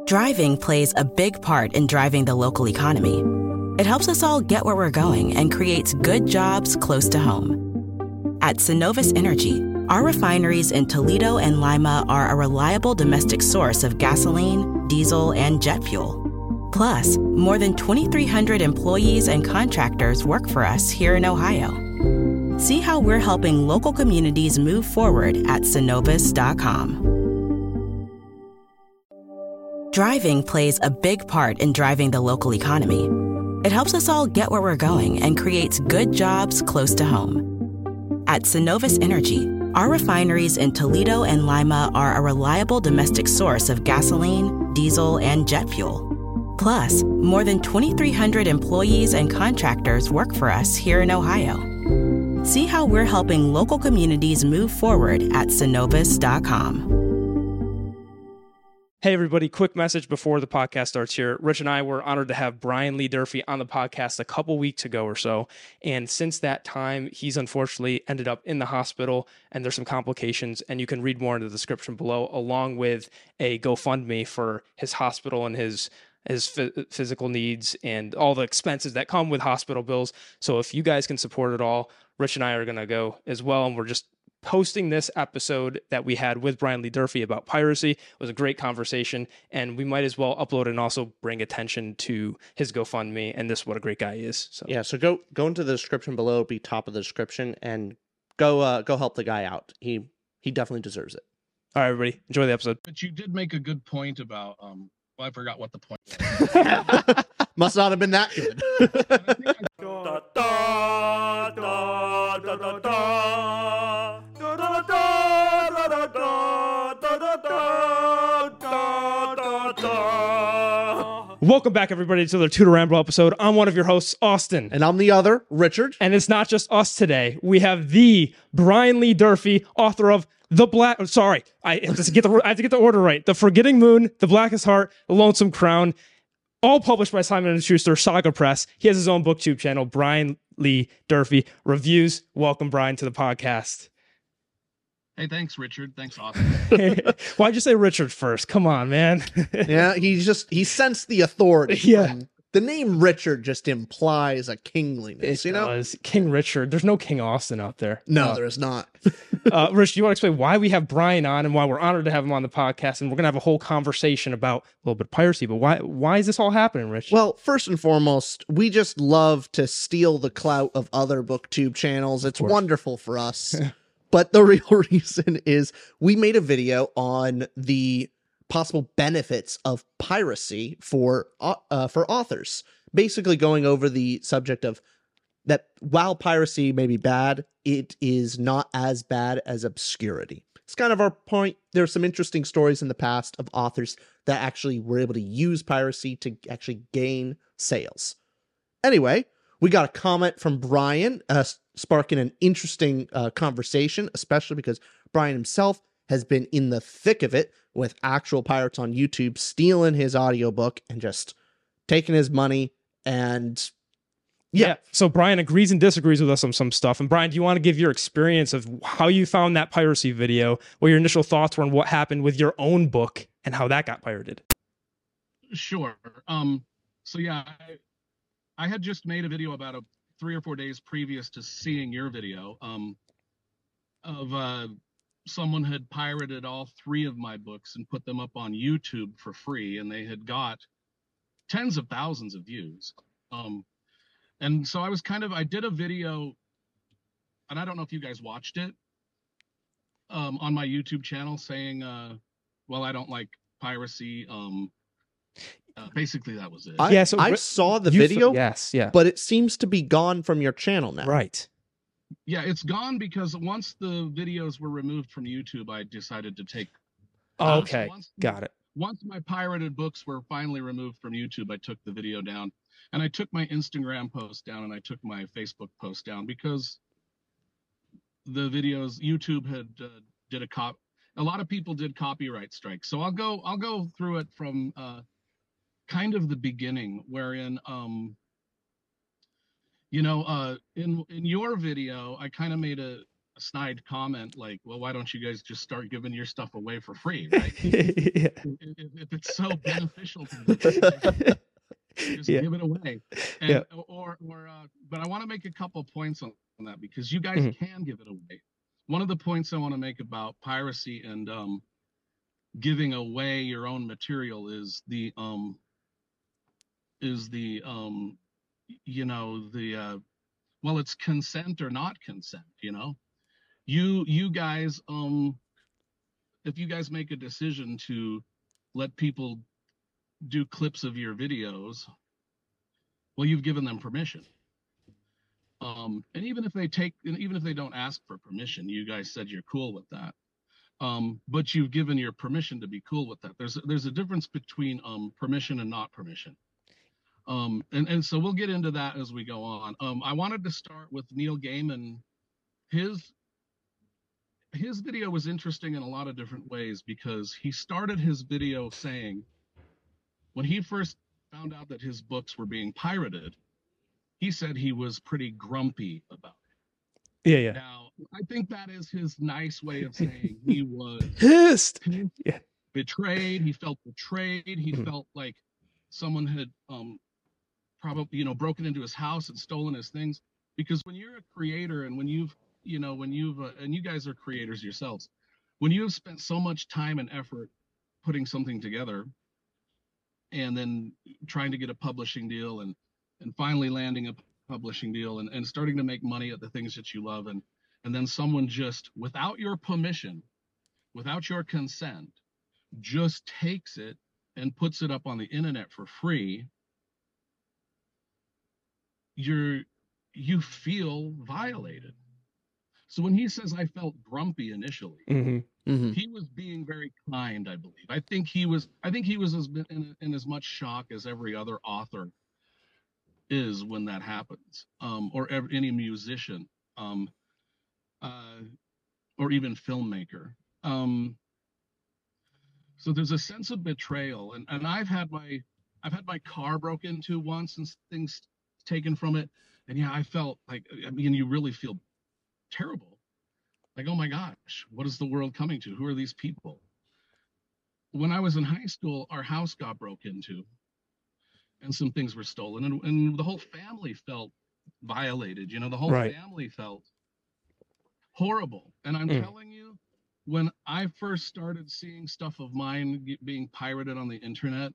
Driving plays a big part in driving the local economy. It helps us all get where we're going and creates good jobs close to home. At Synovus Energy, our refineries in Toledo and Lima are a reliable domestic source of gasoline, diesel, and jet fuel. Plus, more than 2,300 employees and contractors work for us here in Ohio. See how we're helping local communities move forward at Synovus.com. Driving plays a big part in driving the local economy. It helps us all get where we're going and creates good jobs close to home. At Synovus Energy, our refineries in Toledo and Lima are a reliable domestic source of gasoline, diesel, and jet fuel. Plus, more than 2,300 employees and contractors work for us here in Ohio. See how we're helping local communities move forward at Synovus.com. Hey everybody, quick message before the podcast starts here. Rich and I were honored to have Brian Lee Durfee on the podcast a couple weeks ago or so. And since that time, he's unfortunately ended up in the hospital and there's some complications, and you can read more in the description below, along with a GoFundMe for his hospital and his physical needs and all the expenses that come with hospital bills. So if you guys can support it all, Rich and I are going to go as well. And we're just posting this episode that we had with Brian Lee Durfee about piracy. It was a great conversation, and we might as well upload it and also bring attention to his GoFundMe and this, what a great guy he is. So yeah, so go into the description below, it'll be top of the description, and go help the guy out. He definitely deserves it. All right, everybody, enjoy the episode. But you did make a good point about well, I forgot what the point was. Must not have been that good. Welcome back, everybody, to the Tutor Ramble episode. I'm one of your hosts, Austin. And I'm the other, Richard. And it's not just us today. We have the Brian Lee Durfee, author of The Black... Sorry, I have to get the order right. The Forgetting Moon, The Blackest Heart, The Lonesome Crown, all published by Simon & Schuster, Saga Press. He has his own booktube channel, Brian Lee Durfee Reviews. Welcome, Brian, to the podcast. Hey, thanks, Richard. Thanks, Austin. Why'd you say Richard first? Come on, man. Yeah, he sensed the authority. Yeah. The name Richard just implies a kingliness, It does. King Richard. There's no King Austin out there. No, there is not. Rich, do you want to explain why we have Brian on and why we're honored to have him on the podcast? And we're going to have a whole conversation about a little bit of piracy, but why is this all happening, Rich? Well, first and foremost, we just love to steal the clout of other booktube channels. It's wonderful for us. But the real reason is we made a video on the possible benefits of piracy for authors, basically going over the subject of that while piracy may be bad, it is not as bad as obscurity. It's kind of our point. There's some interesting stories in the past of authors that actually were able to use piracy to actually gain sales. Anyway, we got a comment from Brian, sparking an interesting conversation, especially because Brian himself has been in the thick of it with actual pirates on YouTube, stealing his audiobook and just taking his money. And yeah. So Brian agrees and disagrees with us on some stuff. And Brian, do you want to give your experience of how you found that piracy video, what your initial thoughts were, and what happened with your own book and how that got pirated? Sure. So yeah, I had just made a video about 3 or 4 days previous to seeing your video of someone had pirated all 3 of my books and put them up on YouTube for free, and they had got tens of thousands of views. And so I did a video, and I don't know if you guys watched it, on my YouTube channel saying, well, I don't like piracy. Basically, that was it. I saw the video, but it seems to be gone from your channel now. Right. Yeah, it's gone because once the videos were removed from YouTube, I decided to take... Okay, got it. Once my pirated books were finally removed from YouTube, I took the video down. And I took my Instagram post down, and I took my Facebook post down because the videos, YouTube had a lot of people did copyright strikes. So I'll go through it from kind of the beginning, wherein in your video I kind of made snide comment like, well, why don't you guys just start giving your stuff away for free, right? Yeah. If it's so beneficial to you, just Yeah. give it away. And, Yeah. but I want to make a couple points on that, because you guys can give it away. One of the points I want to make about piracy and giving away your own material is the well, it's consent or not consent, you know. You guys, if you guys make a decision to let people do clips of your videos, well, you've given them permission. And even if they don't ask for permission, you guys said you're cool with that. But you've given your permission to be cool with that. There's a difference between permission and not permission. And so we'll get into that as we go on. I wanted to start with Neil Gaiman. His video was interesting in a lot of different ways, because he started his video saying, when he first found out that his books were being pirated, he said he was pretty grumpy about it. Yeah. Now, I think that is his nice way of saying he was Pissed. betrayed. He felt betrayed. He felt like someone had probably, broken into his house and stolen his things. Because when you're a creator, and when you've and you guys are creators yourselves, when you have spent so much time and effort putting something together, and then trying to get a publishing deal, and finally landing a publishing deal, and starting to make money at the things that you love, and then someone just, without your permission, without your consent, just takes it and puts it up on the internet for free, you feel violated. So when he says, I felt grumpy initially, he was being very kind, I believe. I think he was in as much shock as every other author is when that happens, or any musician, or even filmmaker. So there's a sense of betrayal, and I've had my car broken into once and things taken from it, and yeah, I felt like, you really feel terrible, like, oh my gosh, what is the world coming to? Who are these people? When I was in high school, our house got broke into, and some things were stolen, and the whole family felt violated. The whole family felt horrible. And I'm telling you, when I first started seeing stuff of mine being pirated on the internet,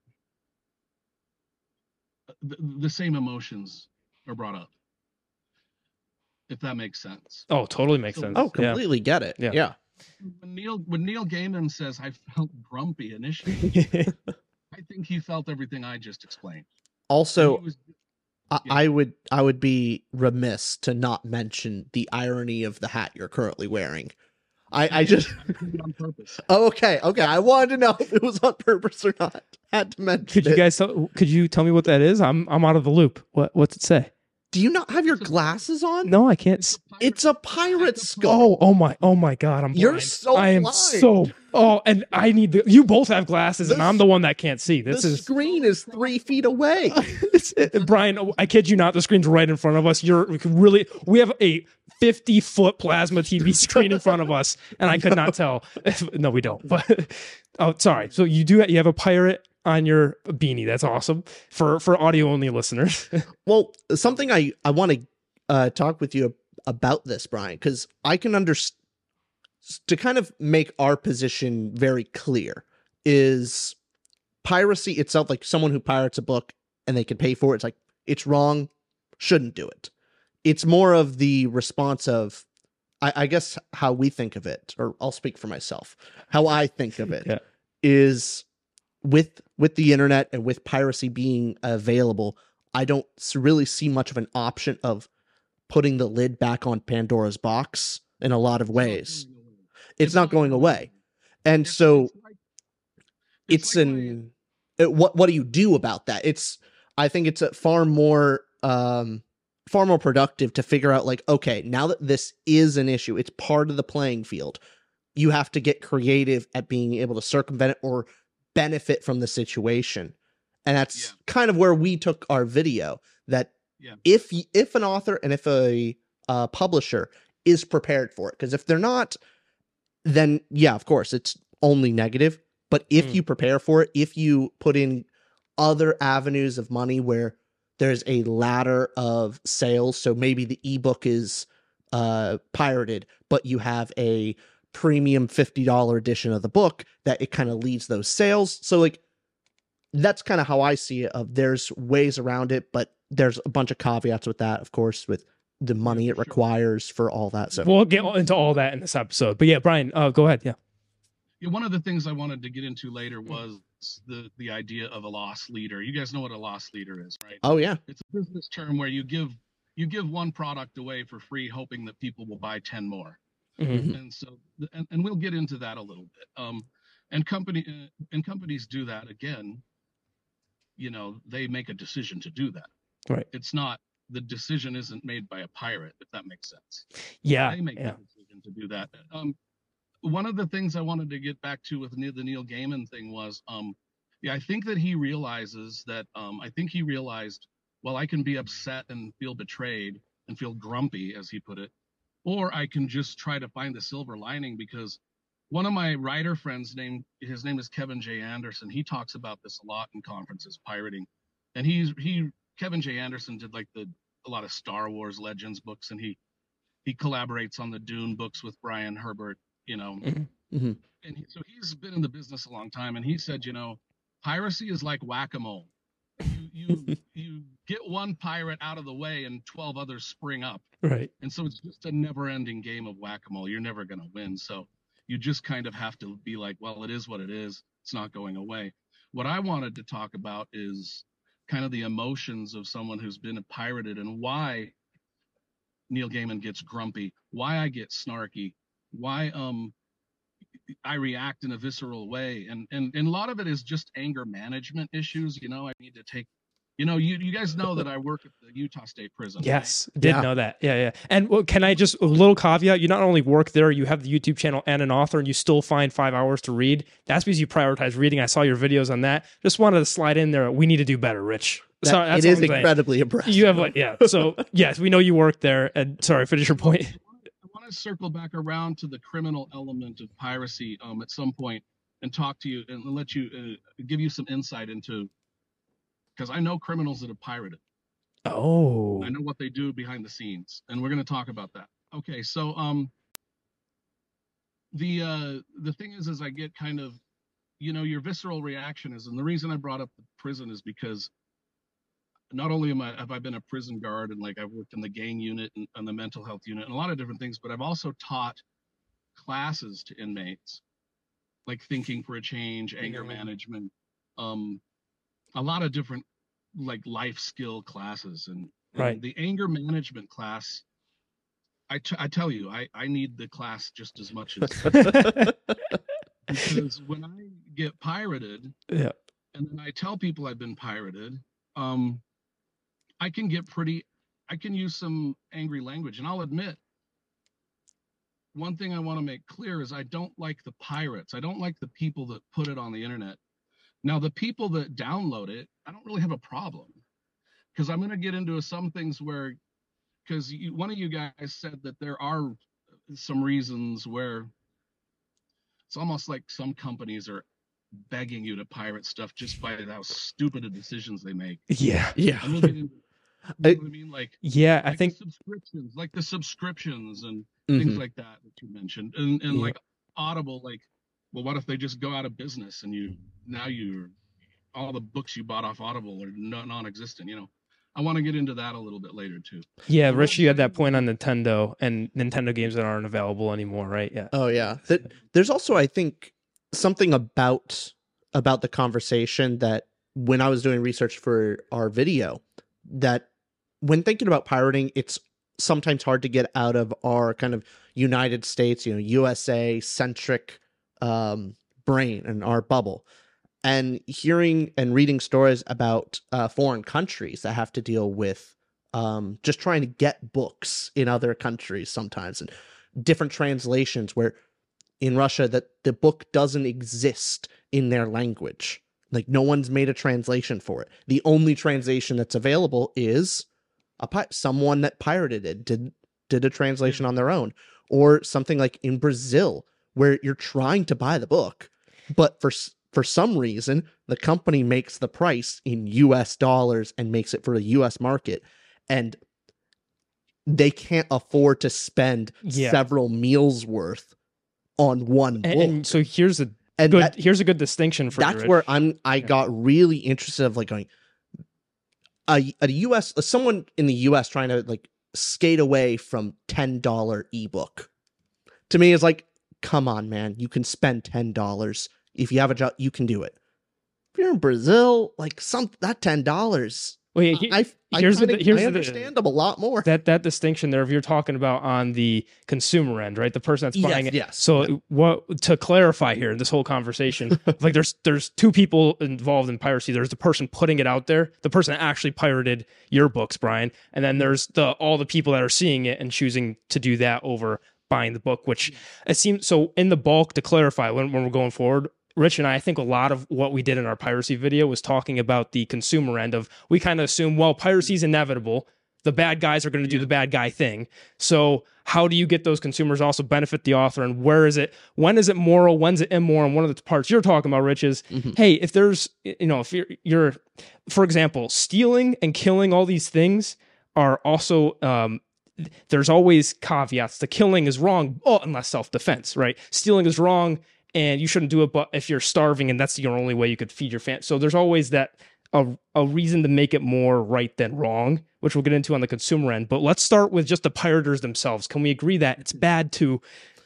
the same emotions are brought up, if that makes sense. Oh, totally makes sense. Oh, completely get it. Yeah. When Neil Gaiman says, I felt grumpy initially, I think he felt everything I just explained. Also, I would be remiss to not mention the irony of the hat you're currently wearing. I just did it on purpose. Oh, okay. I wanted to know if it was on purpose or not. Had to mention. Could you tell me what that is? I'm out of the loop. What's it say? Do you not have your glasses on? No, I can't. It's a pirate skull. Oh my God! I'm blind. You're so I am blind. so. Oh, and I need you both have glasses, and I'm the one that can't see. The screen is 3 feet away. Brian, I kid you not. The screen's right in front of us. We have a 50-foot plasma TV screen in front of us, and I could not tell. No, we don't. But oh, sorry. So you have a pirate on your beanie. That's awesome for audio only listeners. Well, something I want to talk with you about this, Brian, because I can understand, to kind of make our position very clear, is piracy itself, like someone who pirates a book and they can pay for it, it's like, it's wrong, shouldn't do it. It's more of the response of, I guess how we think of it, or I'll speak for myself, how I think of it is with the internet and with piracy being available, I don't really see much of an option of putting the lid back on Pandora's box in a lot of ways. It's not going away. And so what do you do about that? I think it's far more productive to figure out, like, okay, now that this is an issue, it's part of the playing field. You have to get creative at being able to circumvent it or benefit from the situation. And that's kind of where we took our video, that if an author and if a publisher is prepared for it. Because if they're not, then yeah, of course, it's only negative. But if you prepare for it, if you put in other avenues of money where there's a ladder of sales, so maybe the ebook is pirated, but you have a premium $50 edition of the book that it kind of leads those sales. So like, that's kind of how I see it. There's ways around it, but there's a bunch of caveats with that, of course, with the money it requires for all that. So we'll get into all that in this episode. But yeah, Brian, go ahead. Yeah. One of the things I wanted to get into later was the idea of a loss leader. You guys know what a loss leader is, right? Oh yeah. It's a business term where you give one product away for free, hoping that people will buy 10 more. Mm-hmm. And so, and we'll get into that a little bit. And companies do that again. They make a decision to do that. Right. It's not, the decision isn't made by a pirate, if that makes sense. Yeah. They make the decision to do that. One of the things I wanted to get back to with the Neil Gaiman thing was, I think that he realizes that, well, I can be upset and feel betrayed and feel grumpy, as he put it, or I can just try to find the silver lining, because one of my writer friends, his name is Kevin J. Anderson. He talks about this a lot in conferences, pirating. And Kevin J. Anderson did like a lot of Star Wars Legends books, and he collaborates on the Dune books with Brian Herbert, Mm-hmm. And so he's been in the business a long time, and he said, piracy is like whack-a-mole. You get one pirate out of the way and 12 others spring up. Right. And so it's just a never-ending game of whack-a-mole. You're never going to win. So you just kind of have to be like, well, it is what it is. It's not going away. What I wanted to talk about is kind of the emotions of someone who's been pirated, and why Neil Gaiman gets grumpy, why I get snarky, why I react in a visceral way. And a lot of it is just anger management issues. I need to take, you guys know that I work at the Utah State Prison. Yes. Right? Did know that. Yeah. And can I just, a little caveat, you not only work there, you have the YouTube channel and an author, and you still find 5 hours to read. That's because you prioritize reading. I saw your videos on that. Just wanted to slide in there. We need to do better, Rich. So that's it is incredibly impressive. You have so yes, we know you work there. And sorry, finish your point. I want to circle back around to the criminal element of piracy at some point, and talk to you and let you give you some insight into, because I know criminals that have pirated. Oh. I know what they do behind the scenes, and we're going to talk about that. Okay, so the thing is I get kind of, your visceral reaction is, and the reason I brought up the prison is because not only have I been a prison guard, and like I've worked in the gang unit and the mental health unit and a lot of different things, but I've also taught classes to inmates, like thinking for a change, anger management, a lot of different like life skill classes. And right. The anger management class, I tell you, I need the class just as much as because when I get pirated, and then I tell people I've been pirated, I can use some angry language. And I'll admit, one thing I want to make clear is I don't like the pirates. I don't like the people that put it on the internet. Now, the people that download it, I don't really have a problem, because I'm going to get into some things where, because one of you guys said that there are some reasons where it's almost like some companies are begging you to pirate stuff just by how stupid the decisions they make. Yeah. And we'll get into, you know what I mean? Like, I think the subscriptions and things like that you mentioned, and like Audible, like, well, what if they just go out of business and all the books you bought off Audible are non-existent? I want to get into that a little bit later too. Yeah, Rich, you had that point on Nintendo and Nintendo games that aren't available anymore, right? Yeah. Oh yeah. There's also, I think, something about the conversation that when I was doing research for our video, that when thinking about pirating, it's sometimes hard to get out of our kind of United States, USA centric brain and our bubble, and hearing and reading stories about foreign countries that have to deal with just trying to get books in other countries sometimes, and different translations where in Russia that the book doesn't exist in their language. Like, no one's made a translation for it. The only translation that's available is someone that pirated it, did did a translation on their own, or something like in Brazil where you're trying to buy the book, but for some reason the company makes the price in US dollars and makes it for the US market, and they can't afford to spend several meals worth on one book. And so here's a good distinction for that's you, where I got really interested of like going a US someone in the US trying to like skate away from $10 ebook. To me is like, come on, man, you can spend $10 if you have a job, you can do it. If you're in Brazil, like that $10, well, I understand them a lot more. That distinction there, if you're talking about on the consumer end, right? The person that's buying it. Yes. So what to clarify here in this whole conversation, like there's two people involved in piracy. There's the person putting it out there, the person that actually pirated your books, Brian, and then there's all the people that are seeing it and choosing to do that over buying the book, which it seems so in the bulk. To clarify, when we're going forward, Rich and I think a lot of what we did in our piracy video was talking about the consumer end of, we kind of assume, well, piracy is inevitable. The bad guys are going to do the bad guy thing. So how do you get those consumers also benefit the author? And when is it moral? When's it immoral? And one of the parts you're talking about, Rich, is, hey, if there's, if you're, for example, stealing and killing, all these things are also, there's always caveats. The killing is wrong, unless self-defense, right? Stealing is wrong, and you shouldn't do it, but if you're starving and that's your only way you could feed your family. So there's always that a reason to make it more right than wrong, which we'll get into on the consumer end. But let's start with just the pirators themselves. Can we agree that it's bad to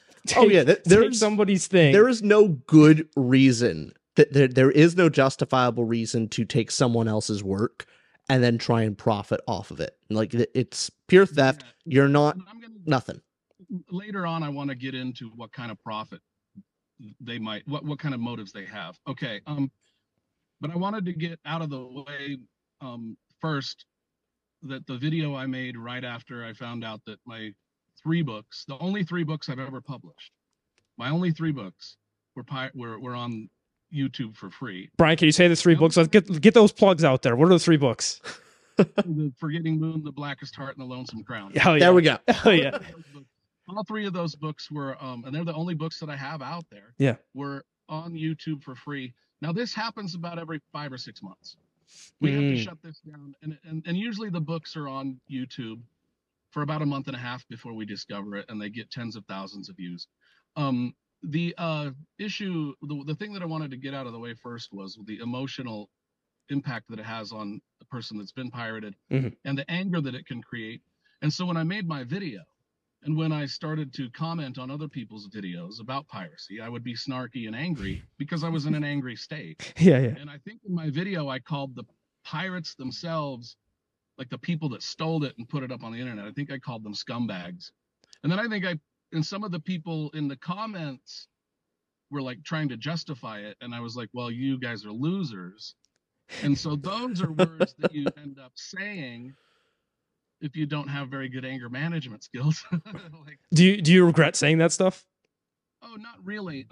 take somebody's thing? There is no good reason. There is no justifiable reason to take someone else's work and then try and profit off of it. Like, it's pure theft. You're not nothing. Later on, I want to get into what kind of profit they might, what kind of motives they have. Okay. But I wanted to get out of the way first that the video I made right after I found out that my 3 books, the only 3 books I've ever published, my only 3 books were on YouTube for free. Brian, can you say the 3 books? Let's get those plugs out there. What are the 3 books? The Forgetting Moon, The Blackest Heart, and The Lonesome Crown. Hell yeah. There we go. Hell yeah. All 3 of those books were, and they're the only books that I have out there. Yeah. Were on YouTube for free. Now this happens about every 5 or 6 months. We have to shut this down, and usually the books are on YouTube for about a month and a half before we discover it, and they get tens of thousands of views. The issue, the thing that I wanted to get out of the way first was the emotional impact that it has on the person that's been pirated, and the anger that it can create. And so when I made my video, and when I started to comment on other people's videos about piracy, I would be snarky and angry because I was in an angry state. Yeah. And I think in my video, I called the pirates themselves, like the people that stole it and put it up on the internet, I think I called them scumbags. And then I think and some of the people in the comments were like trying to justify it. And I was like, well, you guys are losers. And so those are words that you end up saying if you don't have very good anger management skills. Like, do you regret saying that stuff? Oh, not really.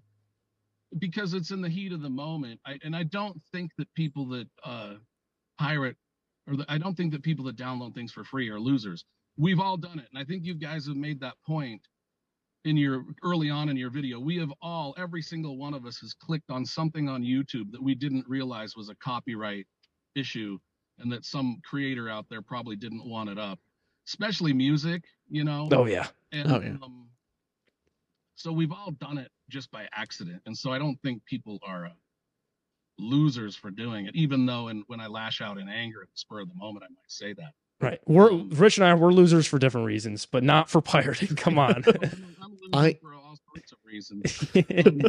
Because it's in the heat of the moment. I don't think that people that pirate, I don't think that people that download things for free are losers. We've all done it. And I think you guys have made that point early on in your video. We have every single one of us has clicked on something on YouTube that we didn't realize was a copyright issue, and that some creator out there probably didn't want it up, especially music, Oh yeah. And so we've all done it just by accident. And so I don't think people are losers for doing it, even though when I lash out in anger at the spur of the moment, I might say that. Right. Rich and I, we're losers for different reasons, but not for pirating. Come on. I'm a loser for all sorts of reasons.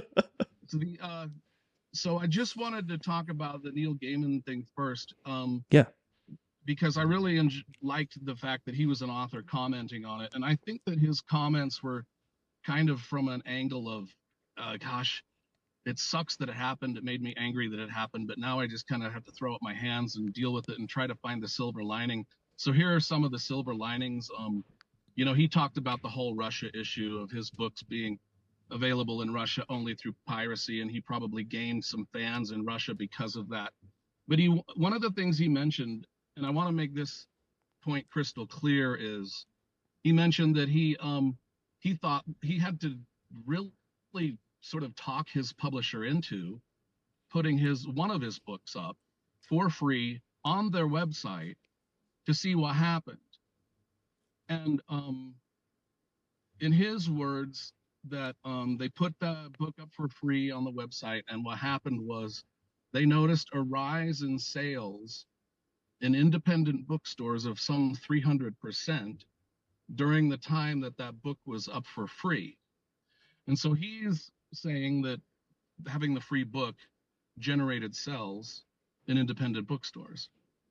So I just wanted to talk about the Neil Gaiman thing first. Because I really liked the fact that he was an author commenting on it. And I think that his comments were kind of from an angle of, gosh, it sucks that it happened. It made me angry that it happened. But now I just kind of have to throw up my hands and deal with it and try to find the silver lining. So here are some of the silver linings. He talked about the whole Russia issue of his books being available in Russia only through piracy, and he probably gained some fans in Russia because of that. But one of the things he mentioned, and I want to make this point crystal clear, is he mentioned that he thought he had to really sort of talk his publisher into putting one of his books up for free on their website to see what happened. And in his words, that they put the book up for free on the website, and what happened was they noticed a rise in sales in independent bookstores of some 300% during the time that that book was up for free. And so he's saying that having the free book generated sales in independent bookstores.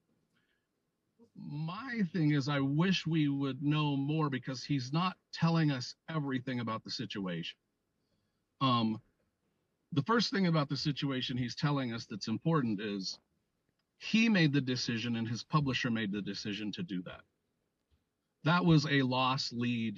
My thing is, I wish we would know more, because he's not telling us everything about the situation. The first thing about the situation he's telling us that's important is he made the decision and his publisher made the decision to do that. That was a loss leader.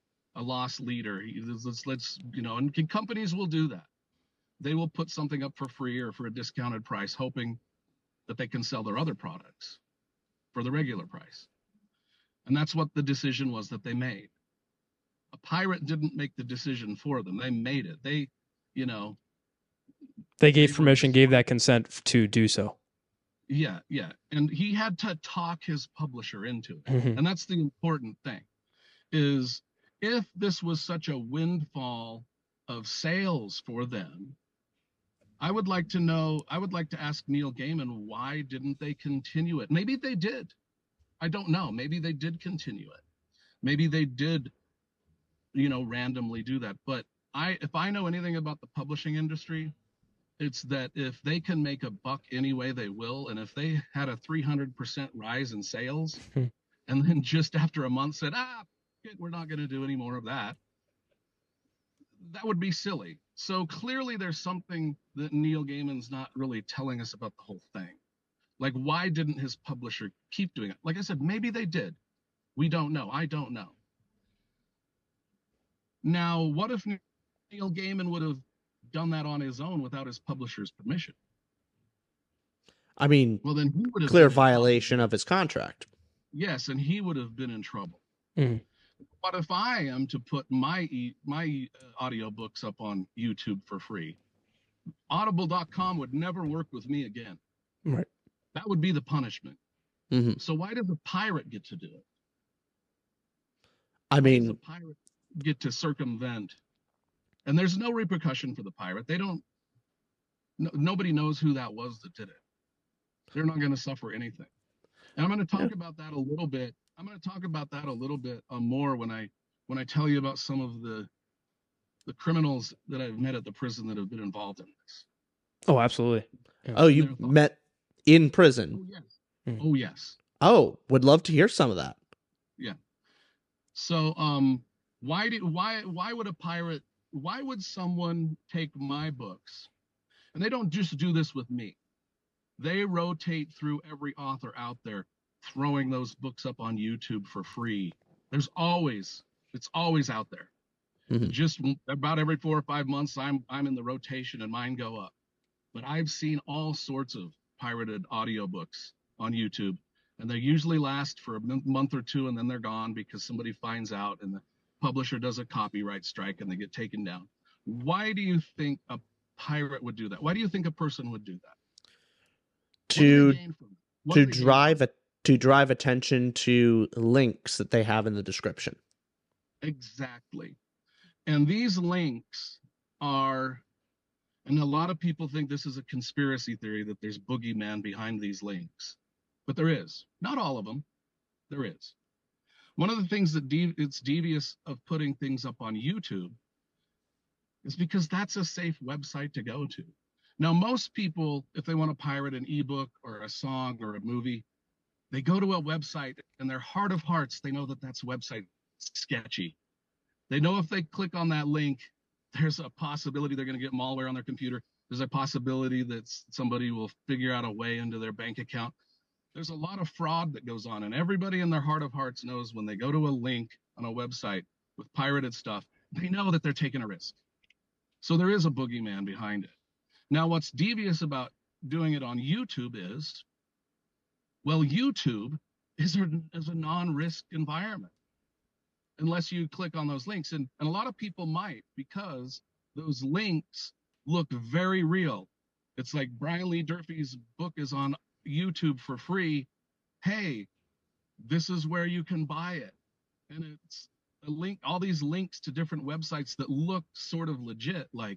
Let's and companies will do that. They will put something up for free or for a discounted price, hoping that they can sell their other products for the regular price. And that's what the decision was that they made. A pirate didn't make the decision for them. They made it. They gave permission, gave that consent to do so. Yeah. And he had to talk his publisher into it. Mm-hmm. And that's the important thing, is if this was such a windfall of sales for them, I would like to ask Neil Gaiman, why didn't they continue it? Maybe they did. I don't know. Maybe they did continue it. Maybe they did, randomly do that. But if I know anything about the publishing industry, it's that if they can make a buck anyway, they will. And if they had a 300% rise in sales and then just after a month said, we're not going to do any more of that, that would be silly. So clearly there's something that Neil Gaiman's not really telling us about the whole thing. Like, why didn't his publisher keep doing it? Like I said, maybe they did. We don't know. I don't know. Now, what if Neil Gaiman would have done that on his own without his publisher's permission? I mean, well, then he would have clear violation of his contract. Yes, and he would have been in trouble. Mm-hmm. But if I am to put my audiobooks up on YouTube for free, Audible.com would never work with me again. Right. That would be the punishment. Mm-hmm. So why does a pirate get to do it? I mean, why does a pirate get to circumvent? And there's no repercussion for the pirate. Nobody knows who that was that did it. They're not going to suffer anything. And I'm going to talk about that a little bit. I'm going to talk about that a little bit more when I tell you about some of the criminals that I've met at the prison that have been involved in this. Oh, absolutely. Yeah. Oh, you met in prison? Oh, yes. Mm-hmm. Oh, yes. Oh, would love to hear some of that. Yeah. So, why would someone take my books? And they don't just do this with me. They rotate through every author out there, throwing those books up on YouTube for free. It's always out there. Mm-hmm. Just about every 4 or 5 months, I'm in the rotation and mine go up. But I've seen all sorts of pirated audiobooks on YouTube, and they usually last for a month or two, and then they're gone because somebody finds out and the publisher does a copyright strike and they get taken down. Why do you think a pirate would do that? Why do you think a person would do that? To drive attention to links that they have in the description. Exactly. And these links are, and a lot of people think this is a conspiracy theory, that there's boogeyman behind these links. But there is. Not all of them. There is. One of the things that it's devious of putting things up on YouTube is because that's a safe website to go to. Now, most people, if they want to pirate an ebook or a song or a movie, they go to a website, in their heart of hearts, they know that that's website sketchy. They know if they click on that link, there's a possibility they're going to get malware on their computer. There's a possibility that somebody will figure out a way into their bank account. There's a lot of fraud that goes on, and everybody in their heart of hearts knows when they go to a link on a website with pirated stuff, they know that they're taking a risk. So there is a boogeyman behind it. Now, what's devious about doing it on YouTube is, well, YouTube is a non-risk environment. unless you click on those links. And a lot of people might, because those links look very real. It's like Brian Lee Durfee's book is on YouTube for free. Hey, this is where you can buy it. And it's a link, all these links to different websites that look sort of legit, like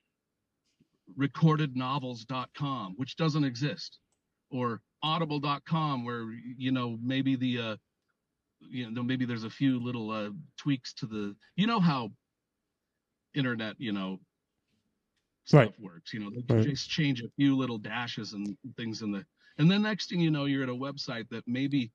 recordednovels.com, which doesn't exist, or audible.com, where, you know, maybe the, you know, maybe there's a few little tweaks to the, you know, how internet, you know, stuff works, you know, they just change a few little dashes and things in the, and then next thing you know, you're at a website that maybe,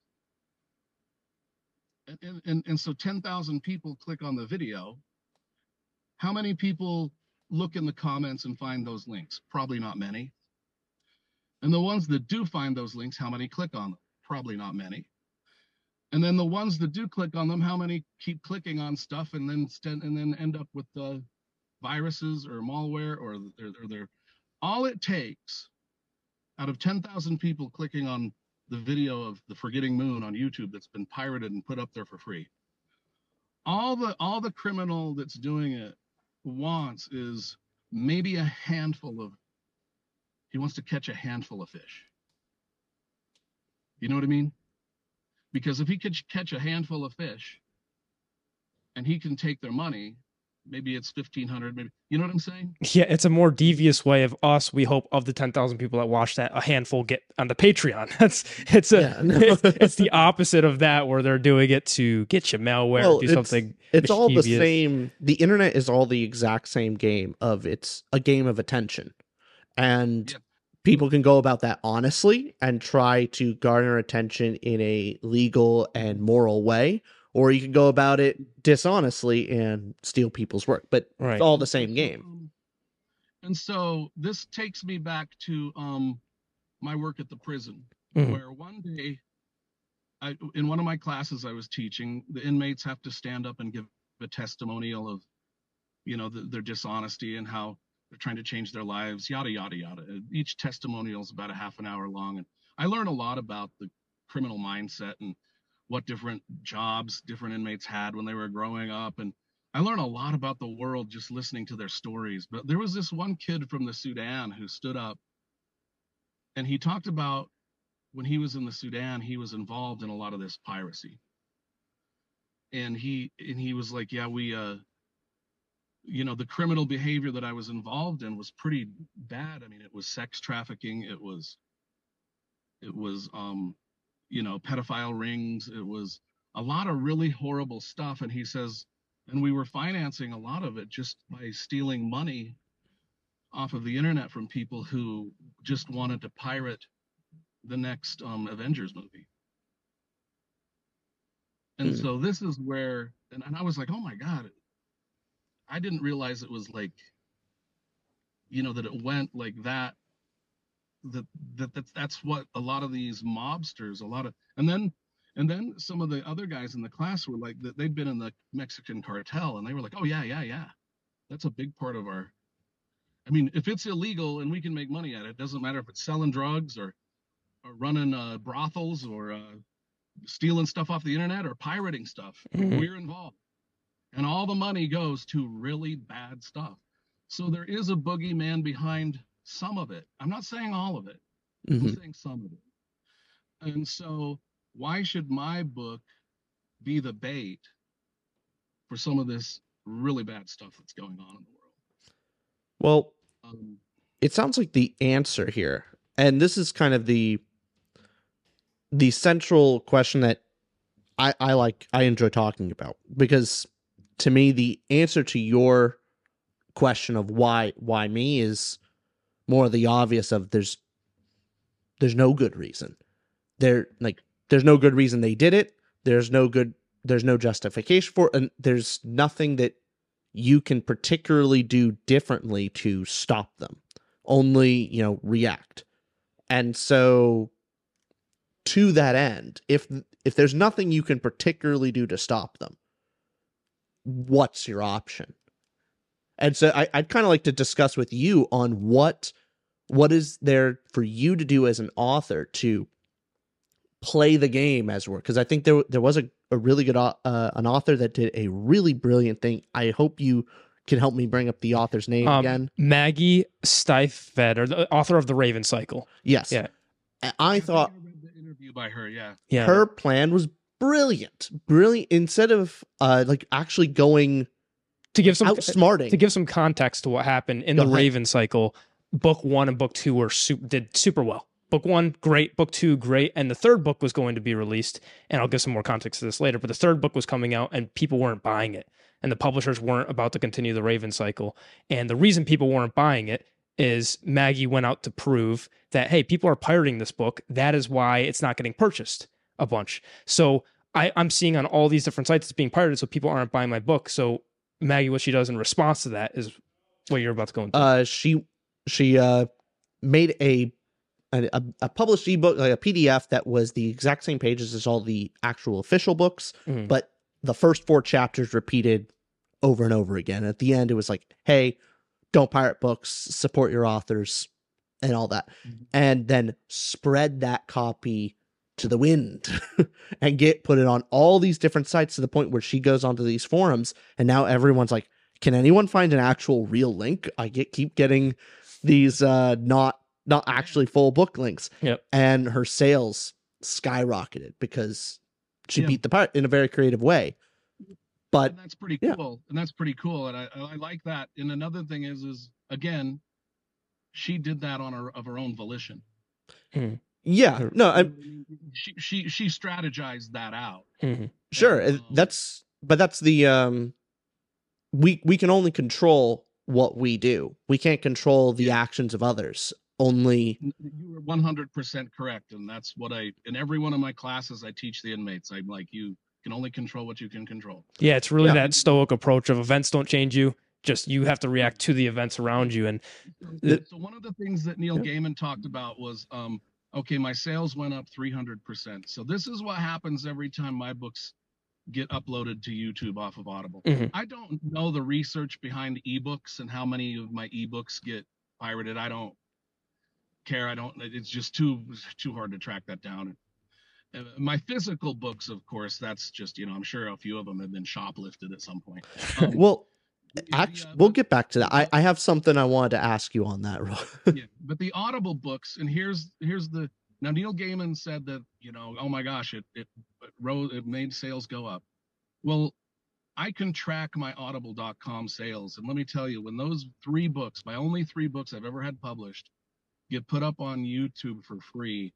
and so 10,000 people click on the video. How many people look in the comments and find those links? Probably not many. And the ones that do find those links, how many click on them? Probably not many. And then the ones that do click on them, how many keep clicking on stuff and then end up with the viruses or malware, or they're all it takes out of 10,000 people clicking on the video of the Forgetting Moon on YouTube that's been pirated and put up there for free. All the criminal that's doing it wants is maybe a handful of, he wants to catch a handful of fish. You know what I mean? Because if he could catch a handful of fish and he can take their money, maybe it's 1,500, maybe, you know what I'm saying? Yeah, it's a more devious way of us, we hope, of the 10,000 people that watch that, a handful get on the Patreon. It's the opposite of that, where they're doing it to get you malware, do something It's all the mischievous. same. The internet is all the exact same game of, it's a game of attention. And people can go about that honestly and try to garner attention in a legal and moral way, or you can go about it dishonestly and steal people's work. But it's all the same game. And so this takes me back to my work at the prison, where one day, in one of my classes I was teaching, the inmates have to stand up and give a testimonial of, you know, their dishonesty and how they're trying to change their lives, yada, yada, yada. Each testimonial is about a half an hour long. And I learned a lot about the criminal mindset and what different jobs different inmates had when they were growing up. And I learned a lot about the world just listening to their stories. But there was this one kid from the Sudan who stood up, and he talked about when he was in the Sudan, he was involved in a lot of this piracy. And he was like, yeah, we, you know, the criminal behavior that I was involved in was pretty bad. I mean, it was sex trafficking. It was, you know, pedophile rings. It was a lot of really horrible stuff. And he says, and we were financing a lot of it just by stealing money off of the internet from people who just wanted to pirate the next Avengers movie. And so this is where, and I was like, oh my God, I didn't realize it was like, you know, that it went like that. That's what a lot of these mobsters, and then some of the other guys in the class were like, that they'd been in the Mexican cartel, and they were like, oh yeah, that's a big part of our, I mean, if it's illegal and we can make money at it, doesn't matter if it's selling drugs or running brothels or stealing stuff off the internet or pirating stuff, we're involved, and all the money goes to really bad stuff. So there is a boogeyman behind some of it. I'm not saying all of it. I'm saying some of it. And so why should my book be the bait for some of this really bad stuff that's going on in the world? Well, it sounds like the answer here, and this is kind of the central question that I enjoy talking about, because to me, the answer to your question of why me is more the obvious of there's no good reason. There's no good reason they did it. There's no justification for it, and there's nothing that you can particularly do differently to stop them. Only, you know, react. And so to that end, if there's nothing you can particularly do to stop them, what's your option? And so I'd kind of like to discuss with you on what is there for you to do as an author to play the game, as we're, because I think there was a really good an author that did a really brilliant thing. I hope you can help me bring up the author's name again. Maggie Stiefvater, or the author of The Raven Cycle. Yes. Yeah. I thought I read the interview by her. Yeah. her plan was brilliant. Instead of like actually going to give some outsmarting, to give some context to what happened in the Raven Cycle, book 1 and book 2 did super well. Book 1, great. Book 2, great. And the third book was going to be released, and I'll give some more context to this later, but the third book was coming out, and people weren't buying it, and the publishers weren't about to continue the Raven Cycle. And the reason people weren't buying it is Maggie went out to prove that, hey, people are pirating this book. That is why it's not getting purchased a bunch. So I'm seeing on all these different sites it's being pirated, so people aren't buying my book. So Maggie, what she does in response to that is what you're about to go into. She made a published ebook, like a PDF that was the exact same pages as all the actual official books, but the first 4 chapters repeated over and over again. At the end, it was like, hey, don't pirate books, support your authors, and all that. And then spread that copy to the wind and put it on all these different sites, to the point where she goes onto these forums, and now everyone's like, can anyone find an actual real link? I keep getting these not actually full book links. Yep. And her sales skyrocketed because she beat the pirate in a very creative way. But and that's pretty cool. And that's pretty cool. And I like that. And another thing is again, she did that of her own volition. Yeah. No, she strategized that out. Sure. And that's the we can only control what we do. We can't control the actions of others. Only you were 100% correct, and that's what in every one of my classes I teach the inmates. I'm like, you can only control what you can control. Yeah, it's really that stoic approach of events don't change you, just you have to react to the events around you. And so one of the things that Neil Gaiman talked about was, okay, my sales went up 300%. So this is what happens every time my books get uploaded to YouTube off of Audible. I don't know the research behind ebooks and how many of my ebooks get pirated. I don't care. It's just too hard to track that down. My physical books, of course, that's just, I'm sure a few of them have been shoplifted at some point. Well, actually, we'll get back to that. I have something I wanted to ask you on that. Yeah, but the Audible books, and here's now Neil Gaiman said that, oh my gosh, it made sales go up. Well, I can track my audible.com sales, and let me tell you, when those 3 books, my only 3 books I've ever had published, get put up on YouTube for free,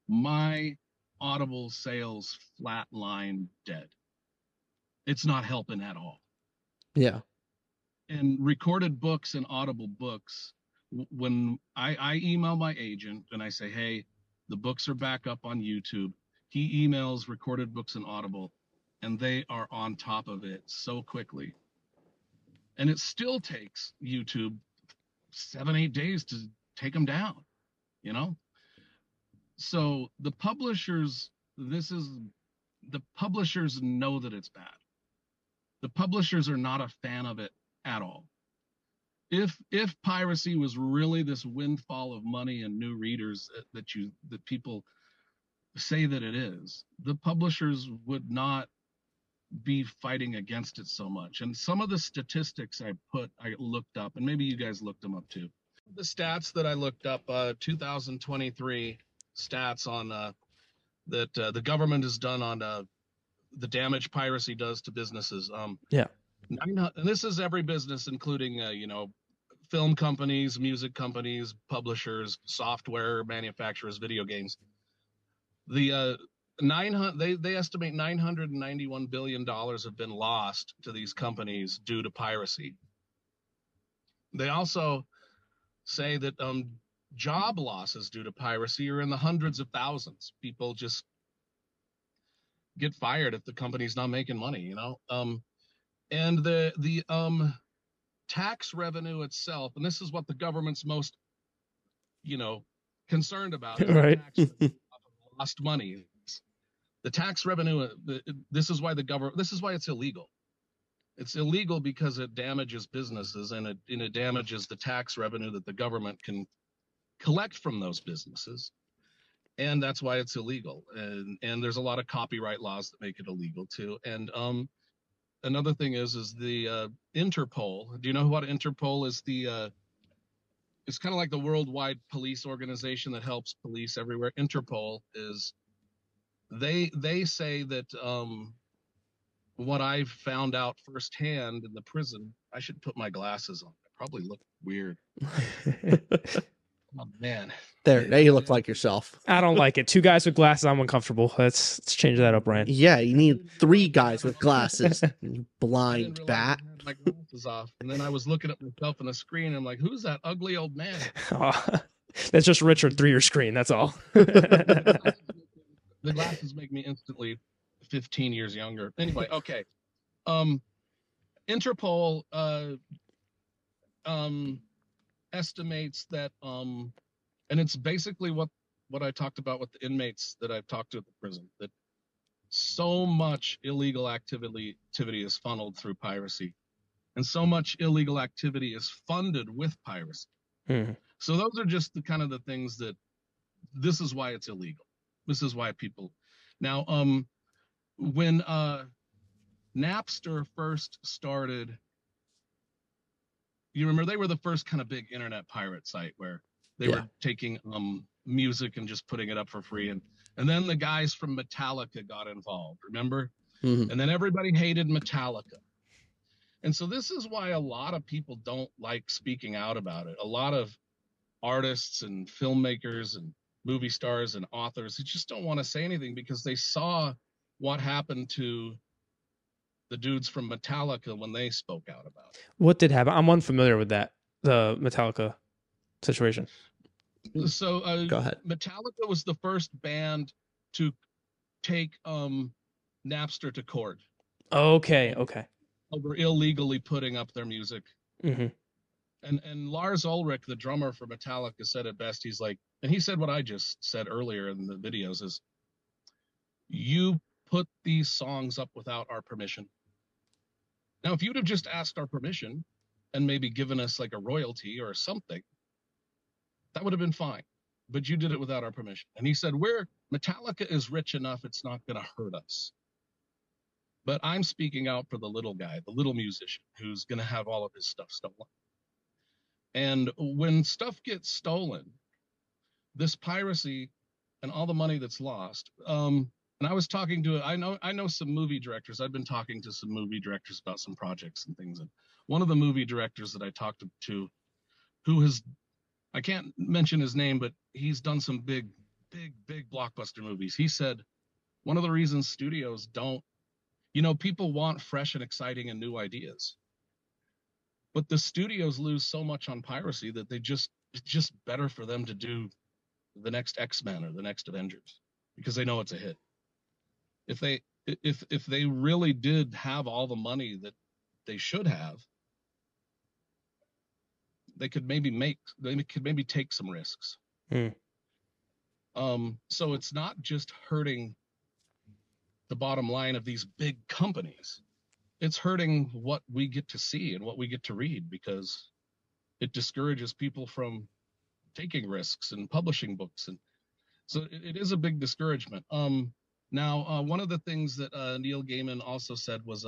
my Audible sales flatline dead. It's not helping at all. Yeah. And recorded books and Audible books, when I email my agent and I say, hey, the books are back up on YouTube, he emails recorded books and Audible, and they are on top of it so quickly. And it still takes YouTube 7-8 days to take them down, So the publishers know that it's bad. The publishers are not a fan of it at all. If piracy was really this windfall of money and new readers that people say that it is, the publishers would not be fighting against it so much. And some of the statistics I looked up, and maybe you guys looked them up too. The stats that I looked up, 2023 stats on that the government has done on the damage piracy does to businesses. And this is every business, including film companies, music companies, publishers, software manufacturers, video games. The they estimate $991 billion have been lost to these companies due to piracy. They also say that job losses due to piracy are in the hundreds of thousands. People just get fired if the company's not making money, and the tax revenue itself, and this is what the government's most concerned about, is right. The tax revenue of lost money. The tax revenue, this is why it's illegal. It's illegal because it damages businesses, and it damages the tax revenue that the government can collect from those businesses. and that's why it's illegal. And there's a lot of copyright laws that make it illegal too. And another thing is the Interpol. Do you know what Interpol is? It's kind of like the worldwide police organization that helps police everywhere. Interpol is, they say that what I've found out firsthand in the prison. I should put my glasses on. I probably look weird. Oh man, there. Now you look like yourself. I don't like it. 2 guys with glasses. I'm uncomfortable. Let's change that up, Ryan. Yeah, you need 3 guys with glasses. You blind bat. I had my glasses off, and then I was looking at myself on the screen. And I'm like, "Who's that ugly old man?" Oh, that's just Richard through your screen. That's all. The glasses make me instantly 15 years younger. Anyway, okay. Interpol estimates that and it's basically what I talked about with the inmates that I've talked to at the prison, that so much illegal activity is funneled through piracy, and so much illegal activity is funded with piracy. So those are just the kind of the things that, this is why it's illegal. This is why people now when Napster first started, you remember they were the first kind of big internet pirate site where they were taking music and just putting it up for free, and then the guys from Metallica got involved, remember? And then everybody hated Metallica. And so this is why a lot of people don't like speaking out about it. A lot of artists and filmmakers and movie stars and authors, they just don't want to say anything because they saw what happened to the dudes from Metallica when they spoke out about it. What did happen? I'm unfamiliar with that, the Metallica situation. So Go ahead. Metallica was the first band to take Napster to court. Okay. Over illegally putting up their music. And Lars Ulrich, the drummer for Metallica, said it best. He's like, and he said what I just said earlier in the videos is, you put these songs up without our permission. Now, if you'd have just asked our permission and maybe given us like a royalty or something, that would have been fine. But you did it without our permission. And he said, Metallica is rich enough, it's not going to hurt us. But I'm speaking out for the little guy, the little musician who's going to have all of his stuff stolen. And when stuff gets stolen, this piracy and all the money that's lost, and I was talking to, I know some movie directors. I've been talking to some movie directors about some projects and things. And one of the movie directors that I talked to, who has, I can't mention his name, but he's done some big blockbuster movies. He said, one of the reasons studios don't, people want fresh and exciting and new ideas. But the studios lose so much on piracy that it's just better for them to do the next X-Men or the next Avengers because they know it's a hit. If they really did have all the money that they should have, they could maybe take some risks. So it's not just hurting the bottom line of these big companies. It's hurting what we get to see and what we get to read, because it discourages people from taking risks and publishing books. And so it is a big discouragement. Now, one of the things that Neil Gaiman also said was,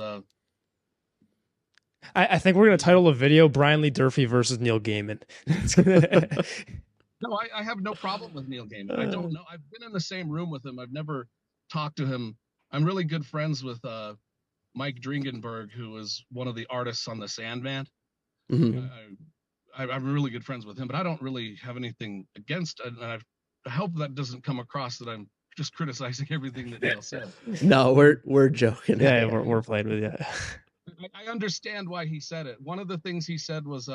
I think we're going to title a video Brian Lee Durfee versus Neil Gaiman. No, I have no problem with Neil Gaiman. I don't know. I've been in the same room with him. I've never talked to him. I'm really good friends with Mike Dringenberg, who was one of the artists on The Sandman. I'm really good friends with him, but I don't really have anything against it. And I hope that doesn't come across that I'm just criticizing everything that Neil said. No, we're joking. Yeah, we're playing with you. I understand why he said it. One of the things he said was,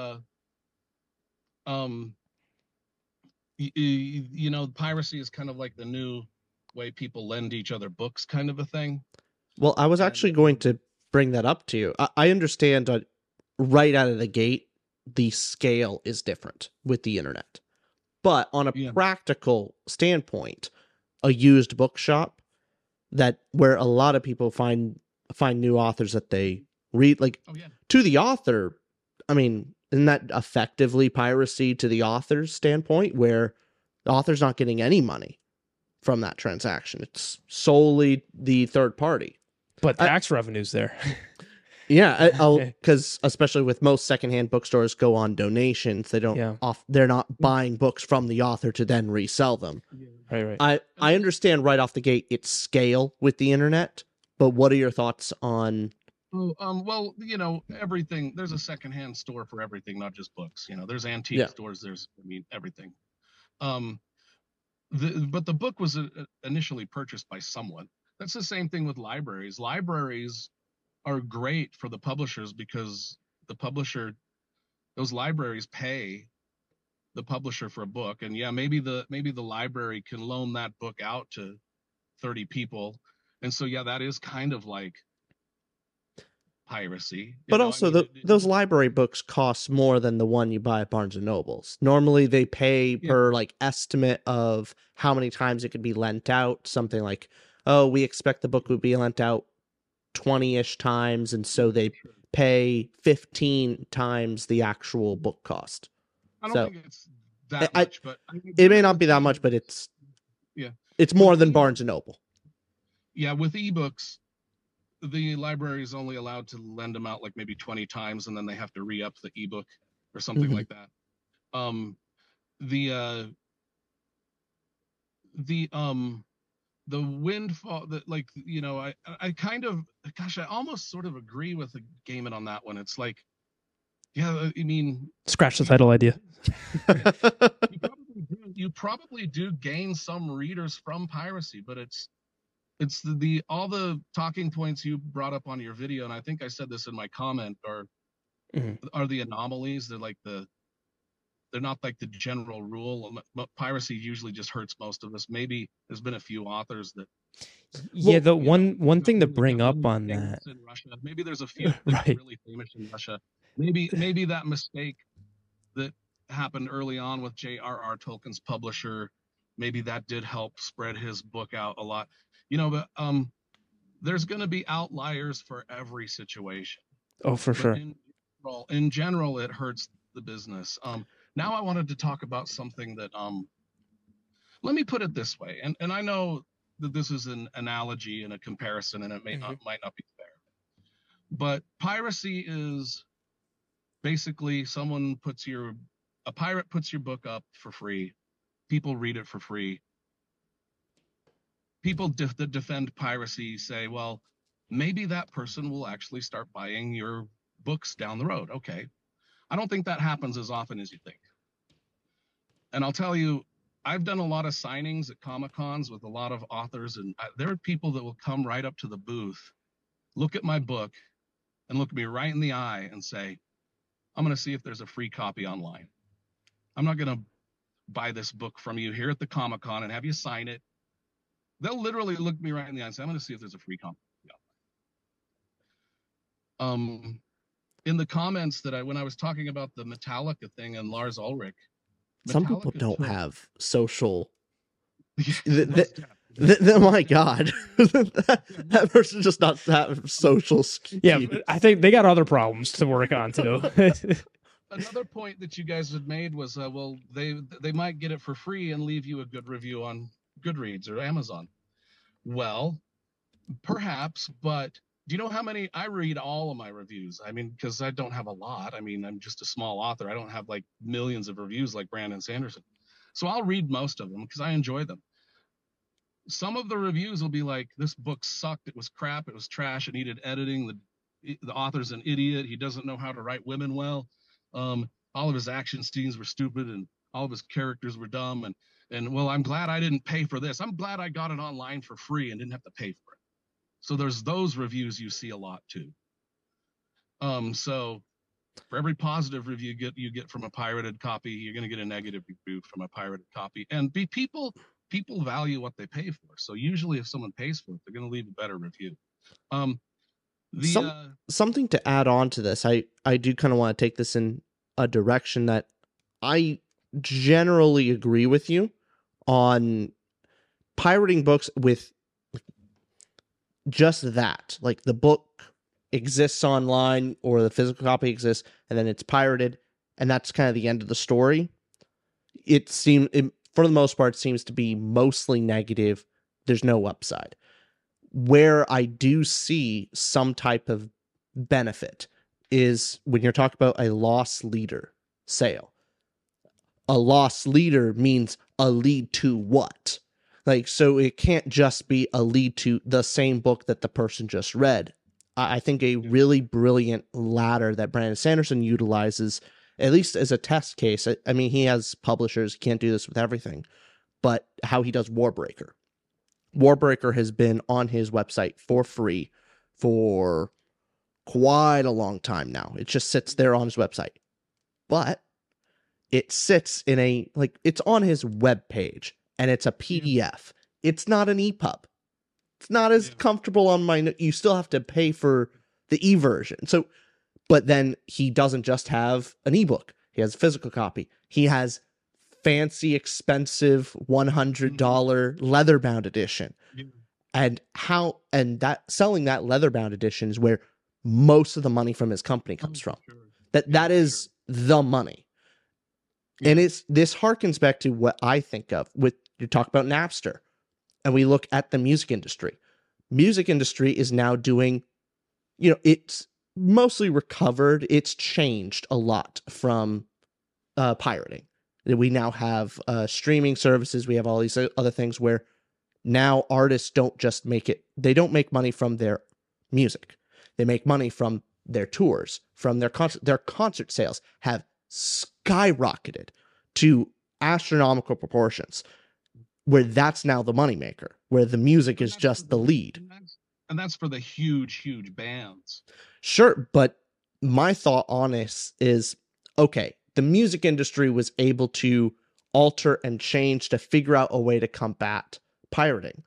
piracy is kind of like the new way people lend each other books, kind of a thing. Well, I was actually going to bring that up to you. I understand right out of the gate, the scale is different with the internet. But on a practical standpoint, a used bookshop where a lot of people find new authors that they read, to the author, I mean, isn't that effectively piracy to the author's standpoint, where the author's not getting any money? from that transaction. It's solely the third party. But tax revenue's there. Yeah, because especially with most secondhand bookstores go on donations, they don't they're not buying books from the author to then resell them. Right. I understand right off the gate its scale with the internet, but what are your thoughts on? Well, everything. There's a secondhand store for everything, not just books. There's antique stores. There's, everything. But the book was initially purchased by someone. That's the same thing with libraries. Libraries are great for the publishers because those libraries pay the publisher for a book, and maybe the library can loan that book out to 30 people, and so that is kind of like piracy. But also, those library books cost more than the one you buy at Barnes and Nobles. Normally, they pay per estimate of how many times it could be lent out. Something like, we expect the book would be lent out 20-ish times, and so they pay 15 times the actual book cost. I don't think it's that much, but it may not be that much, but it's more than Barnes and Noble. Yeah, with ebooks, the library is only allowed to lend them out like maybe 20 times, and then they have to re-up the ebook or something like that. The windfall that I kind of, I almost sort of agree with the Gaiman on that one. It's like, scratch the title idea. you probably do gain some readers from piracy, but it's all the talking points you brought up on your video, and I think I said this in my comment, are the anomalies. They're not like the general rule. Piracy usually just hurts most of us. Maybe there's been a few authors that. The one thing to bring up on that. In Russia. Maybe there's a few that are really famous in Russia. Maybe that mistake that happened early on with J.R.R. Tolkien's publisher, maybe that did help spread his book out a lot. But there's going to be outliers for every situation. Oh, for sure. In general, it hurts the business. Now I wanted to talk about something that, let me put it this way, and I know that this is an analogy and a comparison, and it might not be fair, but piracy is basically a pirate puts your book up for free, people read it for free. People that defend piracy say, well, maybe that person will actually start buying your books down the road. Okay. I don't think that happens as often as you think. And I'll tell you, I've done a lot of signings at Comic-Cons with a lot of authors, and there are people that will come right up to the booth, look at my book, and look me right in the eye and say, I'm going to see if there's a free copy online. I'm not going to buy this book from you here at the Comic-Con and have you sign it. They'll literally look me right in the eye and say, I'm going to see if there's a free copy. In the comments when I was talking about the Metallica thing and Lars Ulrich, some people don't have social. My God, that person just not have social skills. Yeah, I think they got other problems to work on too. Another point that you guys had made was, they might get it for free and leave you a good review on Goodreads or Amazon. Well, perhaps, but do you know how many? I read all of my reviews. I mean, because I don't have a lot. I mean, I'm just a small author. I don't have like millions of reviews like Brandon Sanderson. So I'll read most of them because I enjoy them. Some of the reviews will be like, this book sucked. It was crap. It was trash. It needed editing. The author's an idiot. He doesn't know how to write women well. All of his action scenes were stupid and all of his characters were dumb. And well, I'm glad I didn't pay for this. I'm glad I got it online for free and didn't have to pay for it. So there's those reviews you see a lot too. So for every positive review you get from a pirated copy, you're going to get a negative review from a pirated copy. And people value what they pay for. So usually if someone pays for it, they're going to leave a better review. Something to add on to this, I do kind of want to take this in a direction that I generally agree with you on pirating books with just that. Like the book exists online or the physical copy exists and then it's pirated and that's kind of the end of the story. for the most part, seems to be mostly negative. There's no upside. Where I do see some type of benefit is when you're talking about a loss leader sale. A loss leader means a lead to what? Like, so it can't just be a lead to the same book that the person just read. I think a really brilliant ladder that Brandon Sanderson utilizes, at least as a test case. I mean, he has publishers, can't do this with everything, but how he does Warbreaker. Warbreaker has been on his website for free for quite a long time now. It just sits there on his website. But it sits in a, like, it's on his web page and it's a PDF. It's not an EPUB. It's not as comfortable on my, you still have to pay for the e-version. So, but then he doesn't just have an ebook. He has a physical copy. He has fancy, expensive $100 leather-bound edition. And that selling that leather-bound edition is where most of the money from his company comes from. That is the money. And this harkens back to what I think of with, you talk about Napster, and we look at the music industry. Music industry is now doing, it's mostly recovered. It's changed a lot from pirating. We now have streaming services. We have all these other things where now artists don't just they don't make money from their music. They make money from their tours, from their concert sales have skyrocketed to astronomical proportions, where that's now the moneymaker, where the music is just the lead. And that's for the huge bands. Sure, but my thought on this is, okay, the music industry was able to alter and change to figure out a way to combat pirating.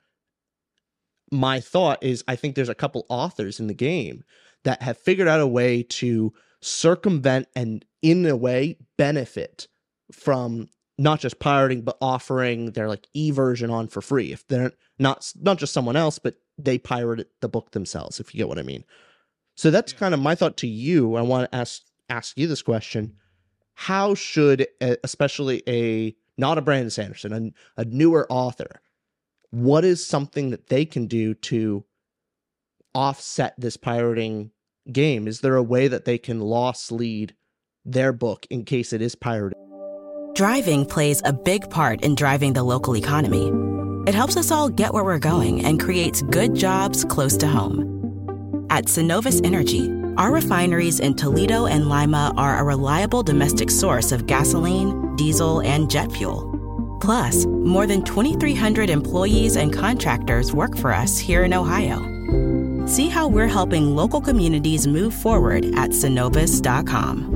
My thought is, I think there's a couple authors in the game that have figured out a way to circumvent and, in a way, benefit from not just pirating, but offering their like e-version on for free. If they're not just someone else, but they pirated the book themselves, if you get what I mean. So that's kind of my thought to you. I want to ask you this question. How should, especially not a Brandon Sanderson, a newer author, what is something that they can do to offset this pirating game? Is there a way that they can loss lead their book in case it is pirated? Driving plays a big part in driving the local economy. It helps us all get where we're going and creates good jobs close to home. At Synovus Energy, our refineries in Toledo and Lima are a reliable domestic source of gasoline, diesel, and jet fuel. Plus, more than 2,300 employees and contractors work for us here in Ohio. See how we're helping local communities move forward at Synovus.com.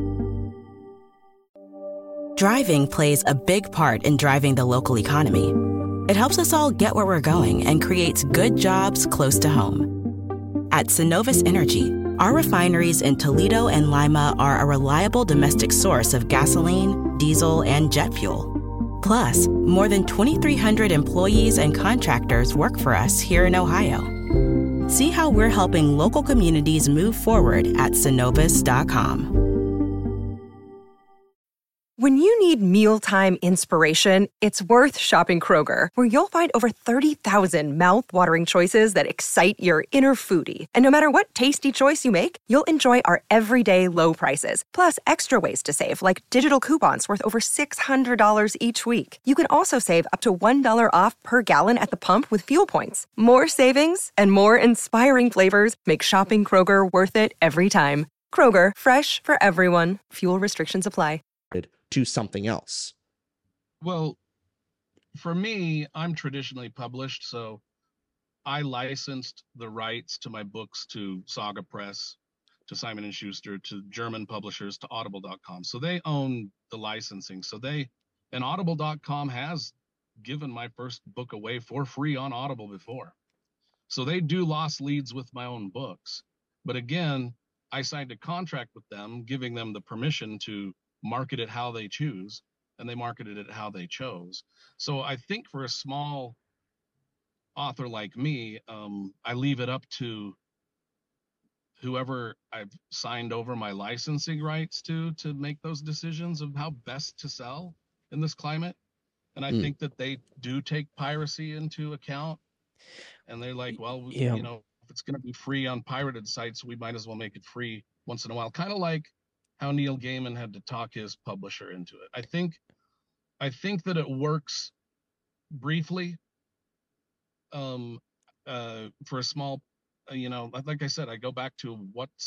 Driving plays a big part in driving the local economy. It helps us all get where we're going and creates good jobs close to home. At Synovus Energy, our refineries in Toledo and Lima are a reliable domestic source of gasoline, diesel, and jet fuel. Plus, more than 2,300 employees and contractors work for us here in Ohio. See how we're helping local communities move forward at Synovus.com. When you need mealtime inspiration, it's worth shopping Kroger, where you'll find over 30,000 mouth-watering choices that excite your inner foodie. And no matter what tasty choice you make, you'll enjoy our everyday low prices, plus extra ways to save, like digital coupons worth over $600 each week. You can also save up to $1 off per gallon at the pump with fuel points. More savings and more inspiring flavors make shopping Kroger worth it every time. Kroger, fresh for everyone. Fuel restrictions apply. To something else? Well, for me, I'm traditionally published, so I licensed the rights to my books to Saga Press, to Simon & Schuster, to German publishers, to Audible.com. So they own the licensing. And Audible.com has given my first book away for free on Audible before. So they do loss leads with my own books. But again, I signed a contract with them, giving them the permission to market it how they choose, and they marketed it how they chose. So I think for a small author like me, I leave it up to whoever I've signed over my licensing rights to make those decisions of how best to sell in this climate. And I think that they do take piracy into account. And they're like, well, you know, if it's going to be free on pirated sites, we might as well make it free once in a while. Kind of like how Neil Gaiman had to talk his publisher into it. I think that it works briefly for a small, you know, like I said, I go back to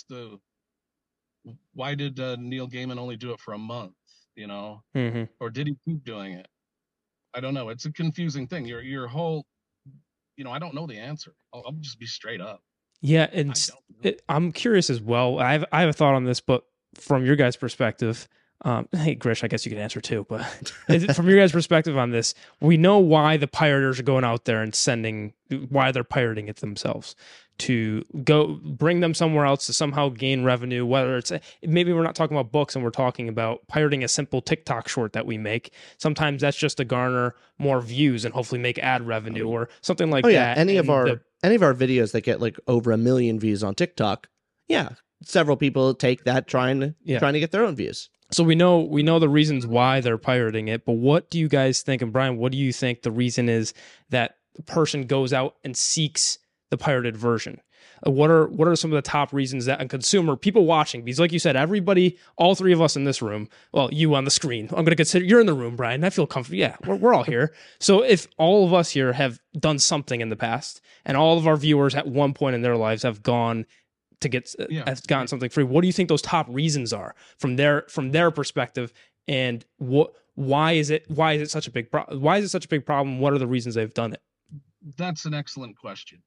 why did Neil Gaiman only do it for a month, you know, or did he keep doing it? I don't know. It's a confusing thing. Your whole, you know, I don't know the answer. I'll just be straight up. Yeah, and I'm curious as well. I have a thought on this, but from your guys' perspective, hey, Grish, I guess you could answer too, but from your guys' perspective on this, we know why the pirators are going out there and why they're pirating it themselves, to go bring them somewhere else to somehow gain revenue, whether it's, maybe we're not talking about books and we're talking about pirating a simple TikTok short that we make. Sometimes that's just to garner more views and hopefully make ad revenue or something like that. Any of our videos that get like over 1 million views on TikTok, several people take that trying to get their own views. So we know the reasons why they're pirating it, but what do you guys think? And Brian, what do you think the reason is that the person goes out and seeks the pirated version? What are some of the top reasons that a consumer, people watching, because like you said, everybody, all three of us in this room, well, you on the screen, I'm going to consider you're in the room, Brian. I feel comfortable. Yeah, we're all here. So if all of us here have done something in the past, and all of our viewers at one point in their lives have gone to have gotten something free, what do you think those top reasons are from their perspective, and why is it such a big problem? Why is it such a big problem? What are the reasons they've done it? That's an excellent question.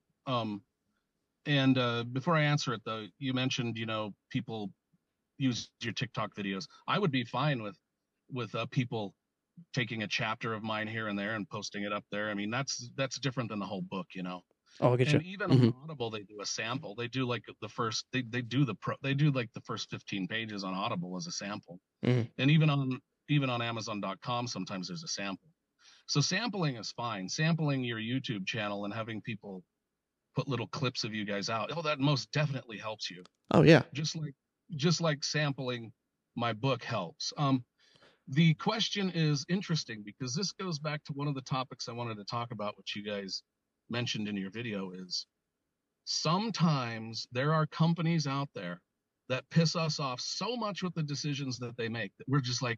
And before I answer it, though, you mentioned, you know, people use your TikTok videos. I would be fine with people taking a chapter of mine here and there and posting it up there. I mean, that's different than the whole book, you know. Oh, I get you. And even on Audible, they do a sample. They do like the first, they do like the first 15 pages on Audible as a sample. And even on Amazon.com, sometimes there's a sample. So sampling is fine. Sampling your YouTube channel and having people put little clips of you guys out, that most definitely helps you. Oh yeah. Just like sampling my book helps. The question is interesting because this goes back to one of the topics I wanted to talk about, which you guys mentioned in your video, is sometimes there are companies out there that piss us off so much with the decisions that they make that we're just like,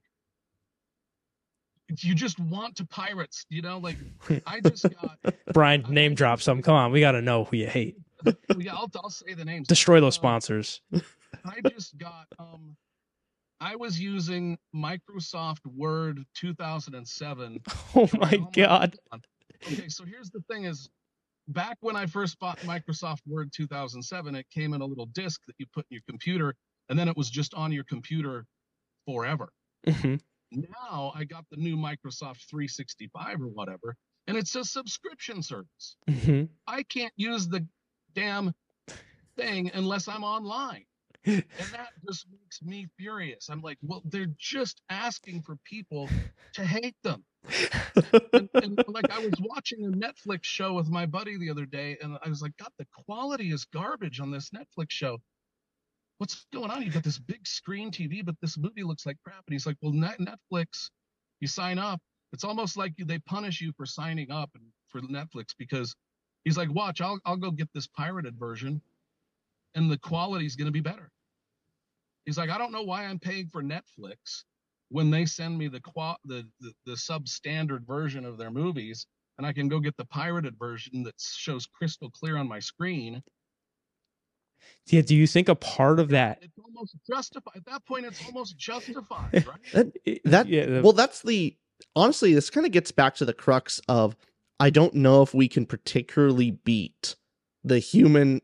you just want to pirates, you know, like I just got Brian, name drop some. Come on, we got to know who you hate. Yeah, I'll say the names. Destroy those sponsors. I just got I was using Microsoft Word 2007. Oh my God. Okay, so here's the thing is, back when I first bought Microsoft Word 2007, it came in a little disk that you put in your computer, and then it was just on your computer forever. Now I got the new Microsoft 365 or whatever, and it's a subscription service. I can't use the damn thing unless I'm online. And that just makes me furious. I'm like, well, they're just asking for people to hate them. and like I was watching a Netflix show with my buddy the other day, and I was like, God, the quality is garbage on this Netflix show. What's going on? You got this big screen TV, but this movie looks like crap. And he's like, well, Netflix, you sign up. It's almost like they punish you for signing up for Netflix, because he's like, watch, I'll go get this pirated version, and the quality is going to be better. He's like, I don't know why I'm paying for Netflix when they send me the substandard version of their movies, and I can go get the pirated version that shows crystal clear on my screen. Yeah, do you think a part of that? It's almost justified. At that point, it's almost justified, right? Well, that's honestly, this kind of gets back to the crux of, I don't know if we can particularly beat the human,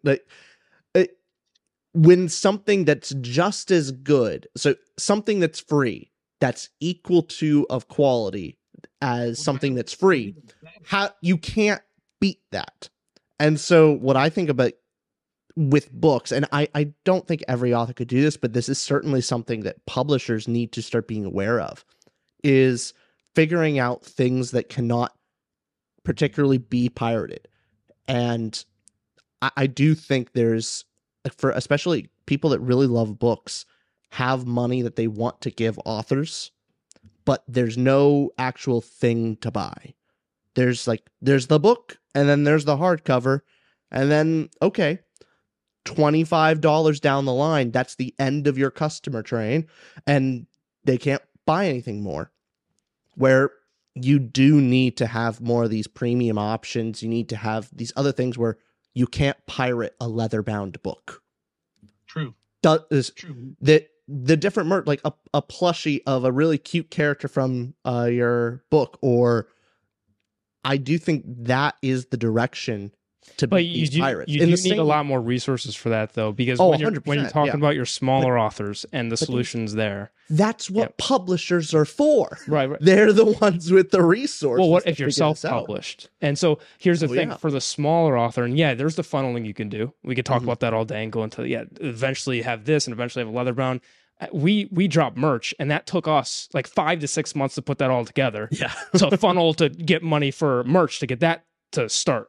when something that's just as good, so something that's free, that's equal to of quality as something that's free, you can't beat that. And so what I think about with books, and I don't think every author could do this, but this is certainly something that publishers need to start being aware of, is figuring out things that cannot particularly be pirated. And I do think there's, for especially people that really love books, have money that they want to give authors, but there's no actual thing to buy. There's the book, and then there's the hardcover, and then, okay, $25 down the line, that's the end of your customer train, and they can't buy anything more. Where you do need to have more of these premium options. You need to have these other things where you can't pirate a leather-bound book. True. True. The different merch, like a plushie of a really cute character from your book, or I do think that is the direction to beat these pirates. You do need a lot more resources for that, though, because when you're talking about your smaller authors and the solutions there. That's what publishers are for. Right. They're the ones with the resources. Well, what if you're self-published? And so here's the thing for the smaller author, and there's the funneling you can do. We could talk about that all day and go into, eventually have this and eventually have a leather bound. We dropped merch, and that took us like 5 to 6 months to put that all together. Yeah. To funnel to get money for merch to get that to start.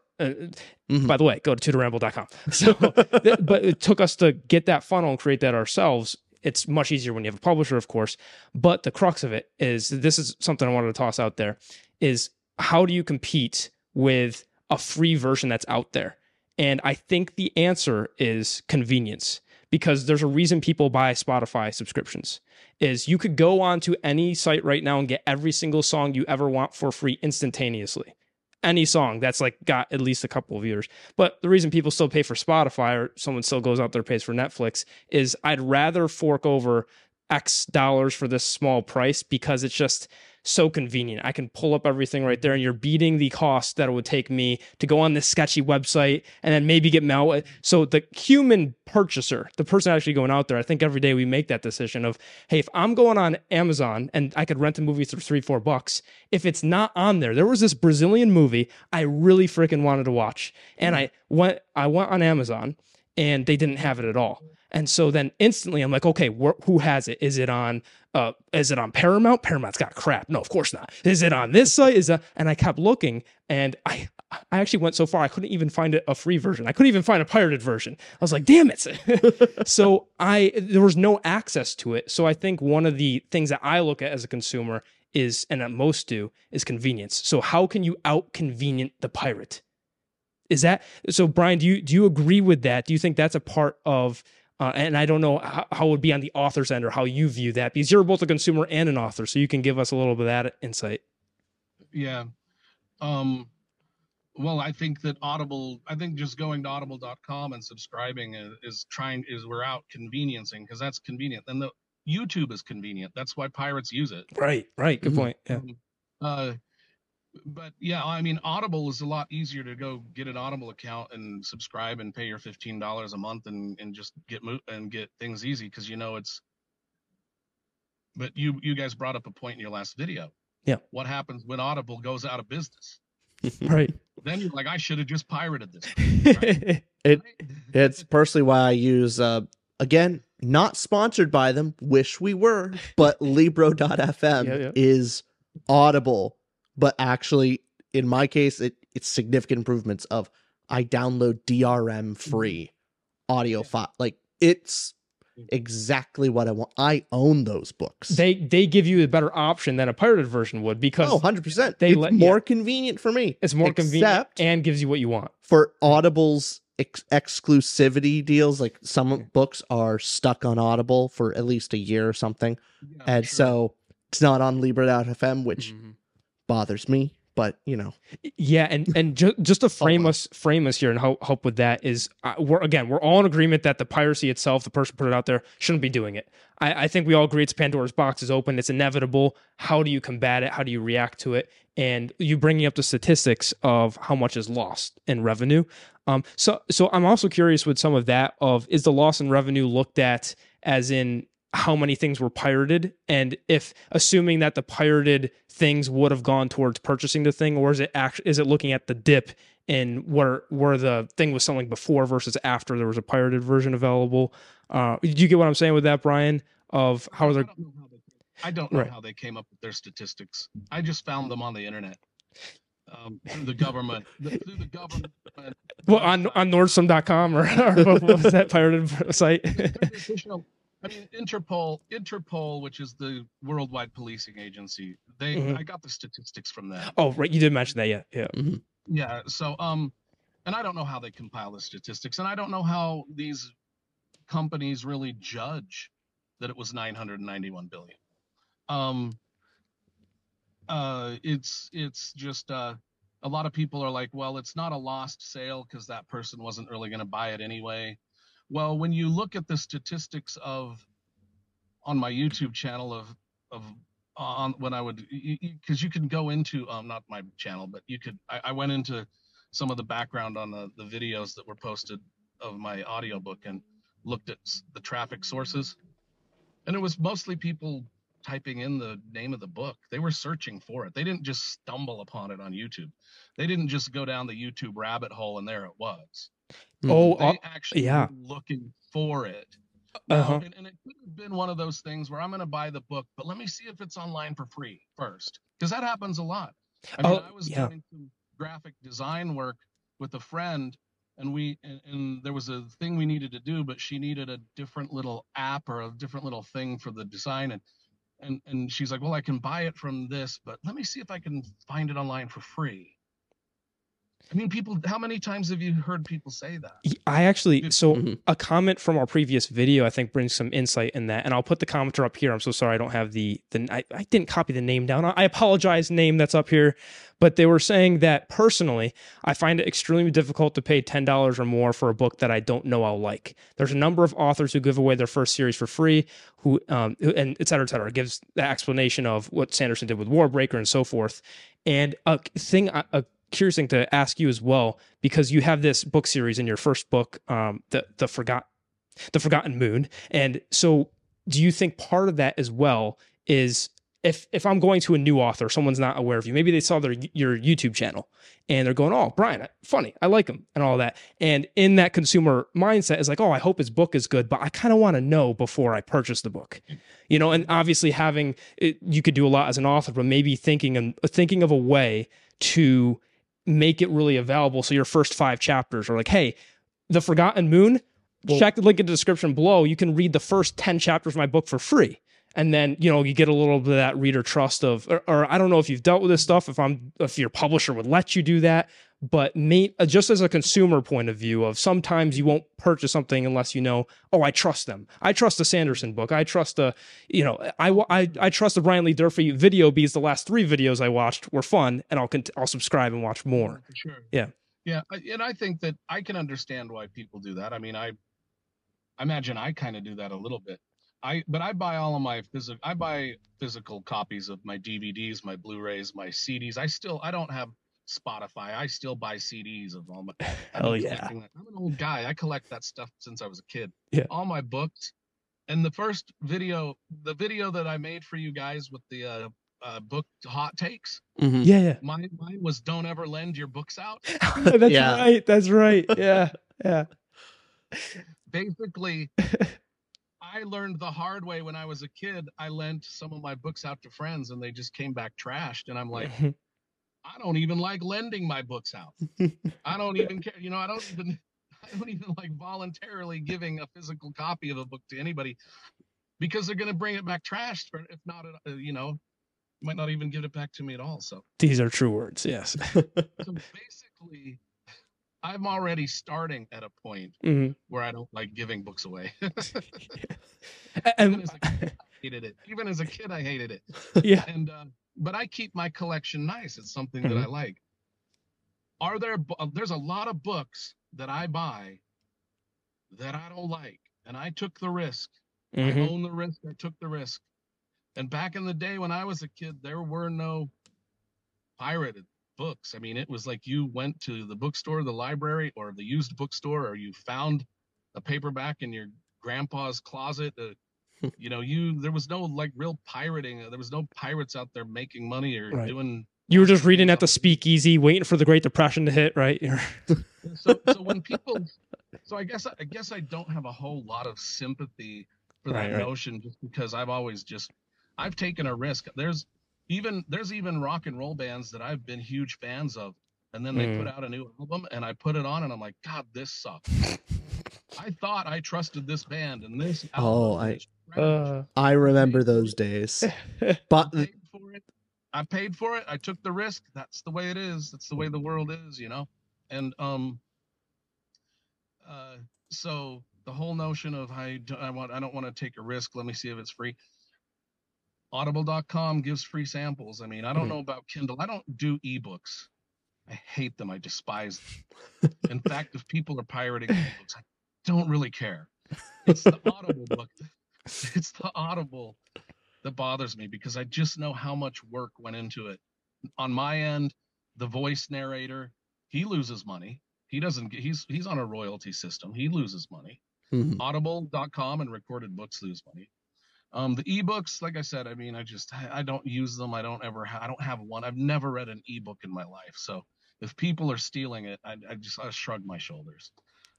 By the way, go to tutorramble.com. So, but it took us to get that funnel and create that ourselves. It's much easier when you have a publisher, of course. But the crux of it is, this is something I wanted to toss out there, is how do you compete with a free version that's out there? And I think the answer is convenience. Because there's a reason people buy Spotify subscriptions, is you could go onto any site right now and get every single song you ever want for free instantaneously. Any song that's like got at least a couple of years. But the reason people still pay for Spotify, or someone still goes out there and pays for Netflix, is I'd rather fork over X dollars for this small price because it's just so convenient. I can pull up everything right there, and you're beating the cost that it would take me to go on this sketchy website and then maybe get malware. So the human purchaser, the person actually going out there, I think every day we make that decision of, hey, if I'm going on Amazon and I could rent a movie for $3-4, if it's not on there was this Brazilian movie I really freaking wanted to watch, and I went on Amazon and they didn't have it at all. And so then instantly I'm like, okay, who has it? Is it on Paramount? Paramount's got crap. No, of course not. Is it on this site? And I kept looking, and I actually went so far I couldn't even find a free version. I couldn't even find a pirated version. I was like, damn it. So there was no access to it. So I think one of the things that I look at as a consumer is, and that most do, is convenience. So how can you out-convenient the pirate? Is that so, Brian? Do you agree with that? Do you think that's a part of? And I don't know how it would be on the author's end or how you view that, because you're both a consumer and an author, so you can give us a little bit of that insight. Yeah. Well, I think that just going to audible.com and subscribing is we're out conveniencing, because that's convenient. And the YouTube is convenient. That's why pirates use it. Right. Good point. Yeah. But yeah, I mean, Audible is a lot easier to go get an Audible account and subscribe and pay your $15 a month and just get things easy, because it's. But you guys brought up a point in your last video. Yeah. What happens when Audible goes out of business? Right. Then you're like, I should have just pirated this. Right? It's personally why I use again, not sponsored by them. Wish we were, but Libro.fm is Audible. But actually, in my case, it's significant improvements of I download DRM free audio file. Like, it's exactly what I want. I own those books. They give you a better option than a pirated version would, because 100%. It's more convenient for me. It's more convenient and gives you what you want. For Audible's exclusivity deals, like some books are stuck on Audible for at least a year or something. Yeah, and so it's not on Libro.fm, which bothers me, but yeah. And just to frame us here and help with that is, we're all in agreement that the piracy itself, the person put it out there, shouldn't be doing it. I think we all agree it's Pandora's box is open. It's inevitable. How do you combat it? How do you react to it? And you bringing up the statistics of how much is lost in revenue. So I'm also curious with some of that of, is the loss in revenue looked at as in how many things were pirated, and if assuming that the pirated things would have gone towards purchasing the thing, or is it looking at the dip in where the thing was selling before versus after there was a pirated version available? Do you get what I'm saying with that, Brian? Of how they're I don't know how they came up with their statistics. I just found them on the internet. Through the government. Well, on Nordstrom.com or what was that pirated site? I mean, Interpol, which is the worldwide policing agency, I got the statistics from them. Oh, right. You did mention that. Yeah. Yeah. Yeah. So, and I don't know how they compile the statistics, and I don't know how these companies really judge that it was 991 billion. It's just a lot of people are like, well, it's not a lost sale because that person wasn't really going to buy it anyway. Well, when you look at the statistics on my YouTube channel on when I would, because you can go into not my channel, but I went into some of the background on the videos that were posted of my audiobook and looked at the traffic sources, and it was mostly people typing in the name of the book. They were searching for it. They didn't just stumble upon it on YouTube. They didn't just go down the YouTube rabbit hole and there it was. They actually were looking for it. And it could have been one of those things where I'm going to buy the book, but let me see if it's online for free first, because that happens a lot. I mean, I was doing some graphic design work with a friend, and there was a thing we needed to do, but she needed a different little app or a different little thing for the design, and she's like, well, I can buy it from this, but let me see if I can find it online for free. I mean, how many times have you heard people say that? I actually, a comment from our previous video, I think, brings some insight in that. And I'll put the commenter up here. I'm so sorry I don't have I didn't copy the name down. I apologize, name that's up here. But they were saying that personally, I find it extremely difficult to pay $10 or more for a book that I don't know I'll like. There's a number of authors who give away their first series for free, and et cetera, et cetera. It gives the explanation of what Sanderson did with Warbreaker and so forth. And a curious thing to ask you as well, because you have this book series in your first book, the Forgotten Moon, and so do you think part of that as well is if I'm going to a new author, someone's not aware of you, maybe they saw your YouTube channel and they're going, oh, Brian, funny, I like him and all that, and in that consumer mindset is like, oh, I hope his book is good, but I kind of want to know before I purchase the book, and obviously having it, you could do a lot as an author, but maybe thinking of a way to make it really available. So your first 5 chapters are like, hey, The Forgotten Moon, check the link in the description below. You can read the first 10 chapters of my book for free. And then, you get a little bit of that reader trust of, or I don't know if you've dealt with this stuff, if your publisher would let you do that, but just as a consumer point of view of sometimes you won't purchase something unless I trust them. I trust the Sanderson book. I trust I trust the Brian Lee Durfee video because the last 3 videos I watched were fun, and I'll subscribe and watch more. For sure. Yeah. Yeah. And I think that I can understand why people do that. I mean, I imagine I kind of do that a little bit. But I buy all of my physical copies of my DVDs, my Blu-rays, my CDs. I don't have Spotify. I still buy CDs of all my. Hell yeah! I'm an old guy. I collect that stuff since I was a kid. Yeah. All my books, and the video that I made for you guys with the book hot takes. Mm-hmm. Yeah. Mine was "Don't ever lend your books out." That's right. Yeah. Basically. I learned the hard way when I was a kid. I lent some of my books out to friends and they just came back trashed. And I'm like, I don't even like lending my books out. I don't even care. I don't even like voluntarily giving a physical copy of a book to anybody because they're going to bring it back trashed. Or if not, might not even give it back to me at all. So these are true words. Yes. So basically, I'm already starting at a point where I don't like giving books away. Even as a kid, I hated it. Even as a kid, I hated it. Yeah. And but I keep my collection nice. It's something that I like. There's a lot of books that I buy that I don't like, and I took the risk. I own the risk. I took the risk. And back in the day when I was a kid, there were no pirated books. I mean, it was like you went to the bookstore, the library, or the used bookstore, or you found a paperback in your grandpa's closet. There was no like real pirating. There was no pirates out there making money or doing. You were just reading at the speakeasy, waiting for the Great Depression to hit, right? So when people, I guess I don't have a whole lot of sympathy for that notion, just because I've taken a risk. There's even rock and roll bands that I've been huge fans of And then they put out a new album, and I put it on, and I'm like, God, this sucks. I thought I trusted this band, and this album I remember those days. But I paid for it. I took the risk. That's the way it is. That's the way the world is, you know? And so the whole notion of I don't want to take a risk. Let me see if it's free. Audible.com gives free samples. I mean, I don't know about Kindle. I don't do ebooks. I hate them. I despise them. In fact, if people are pirating ebooks, I don't really care. It's the Audible book. It's the Audible that bothers me, because I just know how much work went into it. On my end, the voice narrator, he loses money. He doesn't. He's on a royalty system. He loses money. Audible.com and recorded books lose money. The ebooks, like I said, I mean, I don't use them. I don't have one. I've never read an ebook in my life. So if people are stealing it, I shrug my shoulders.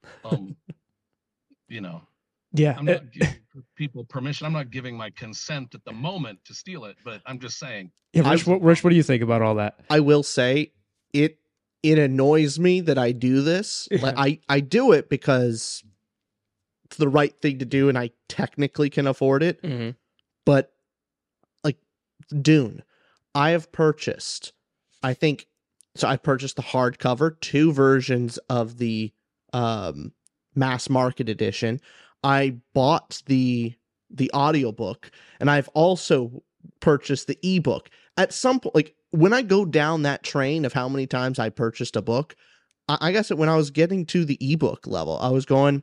You know, yeah, I'm not giving people permission. I'm not giving my consent at the moment to steal it, but I'm just saying. Yeah, Rich, what do you think about all that? I will say it annoys me that I do this. Yeah. Like, I do it because it's the right thing to do, and I technically can afford it. But like Dune, I have purchased, I purchased the hardcover, 2 versions of the mass market edition. I bought the audiobook, and I've also purchased the ebook. At some point, like when I go down that train of how many times I purchased a book, I guess when I was getting to the ebook level, I was going,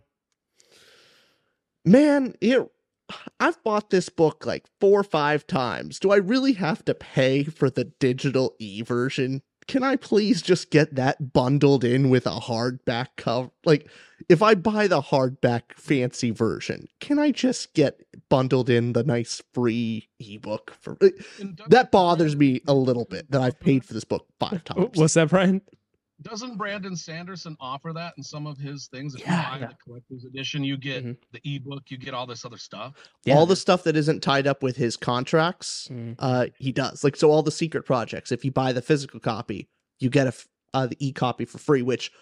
man, I've bought this book like 4 or 5 times. Do I really have to pay for the digital e-version? Can I please just get that bundled in with a hardback cover? Like, if I buy the hardback fancy version, can I just get bundled in the nice free ebook? That bothers me a little bit, that I've paid for this book 5 times. What's that, Brian? Doesn't Brandon Sanderson offer that in some of his things? If you buy the collector's edition, you get the ebook, you get all this other stuff. Yeah. All the stuff that isn't tied up with his contracts, he does. Like, so all the secret projects, if you buy the physical copy, you get the e-copy for free, which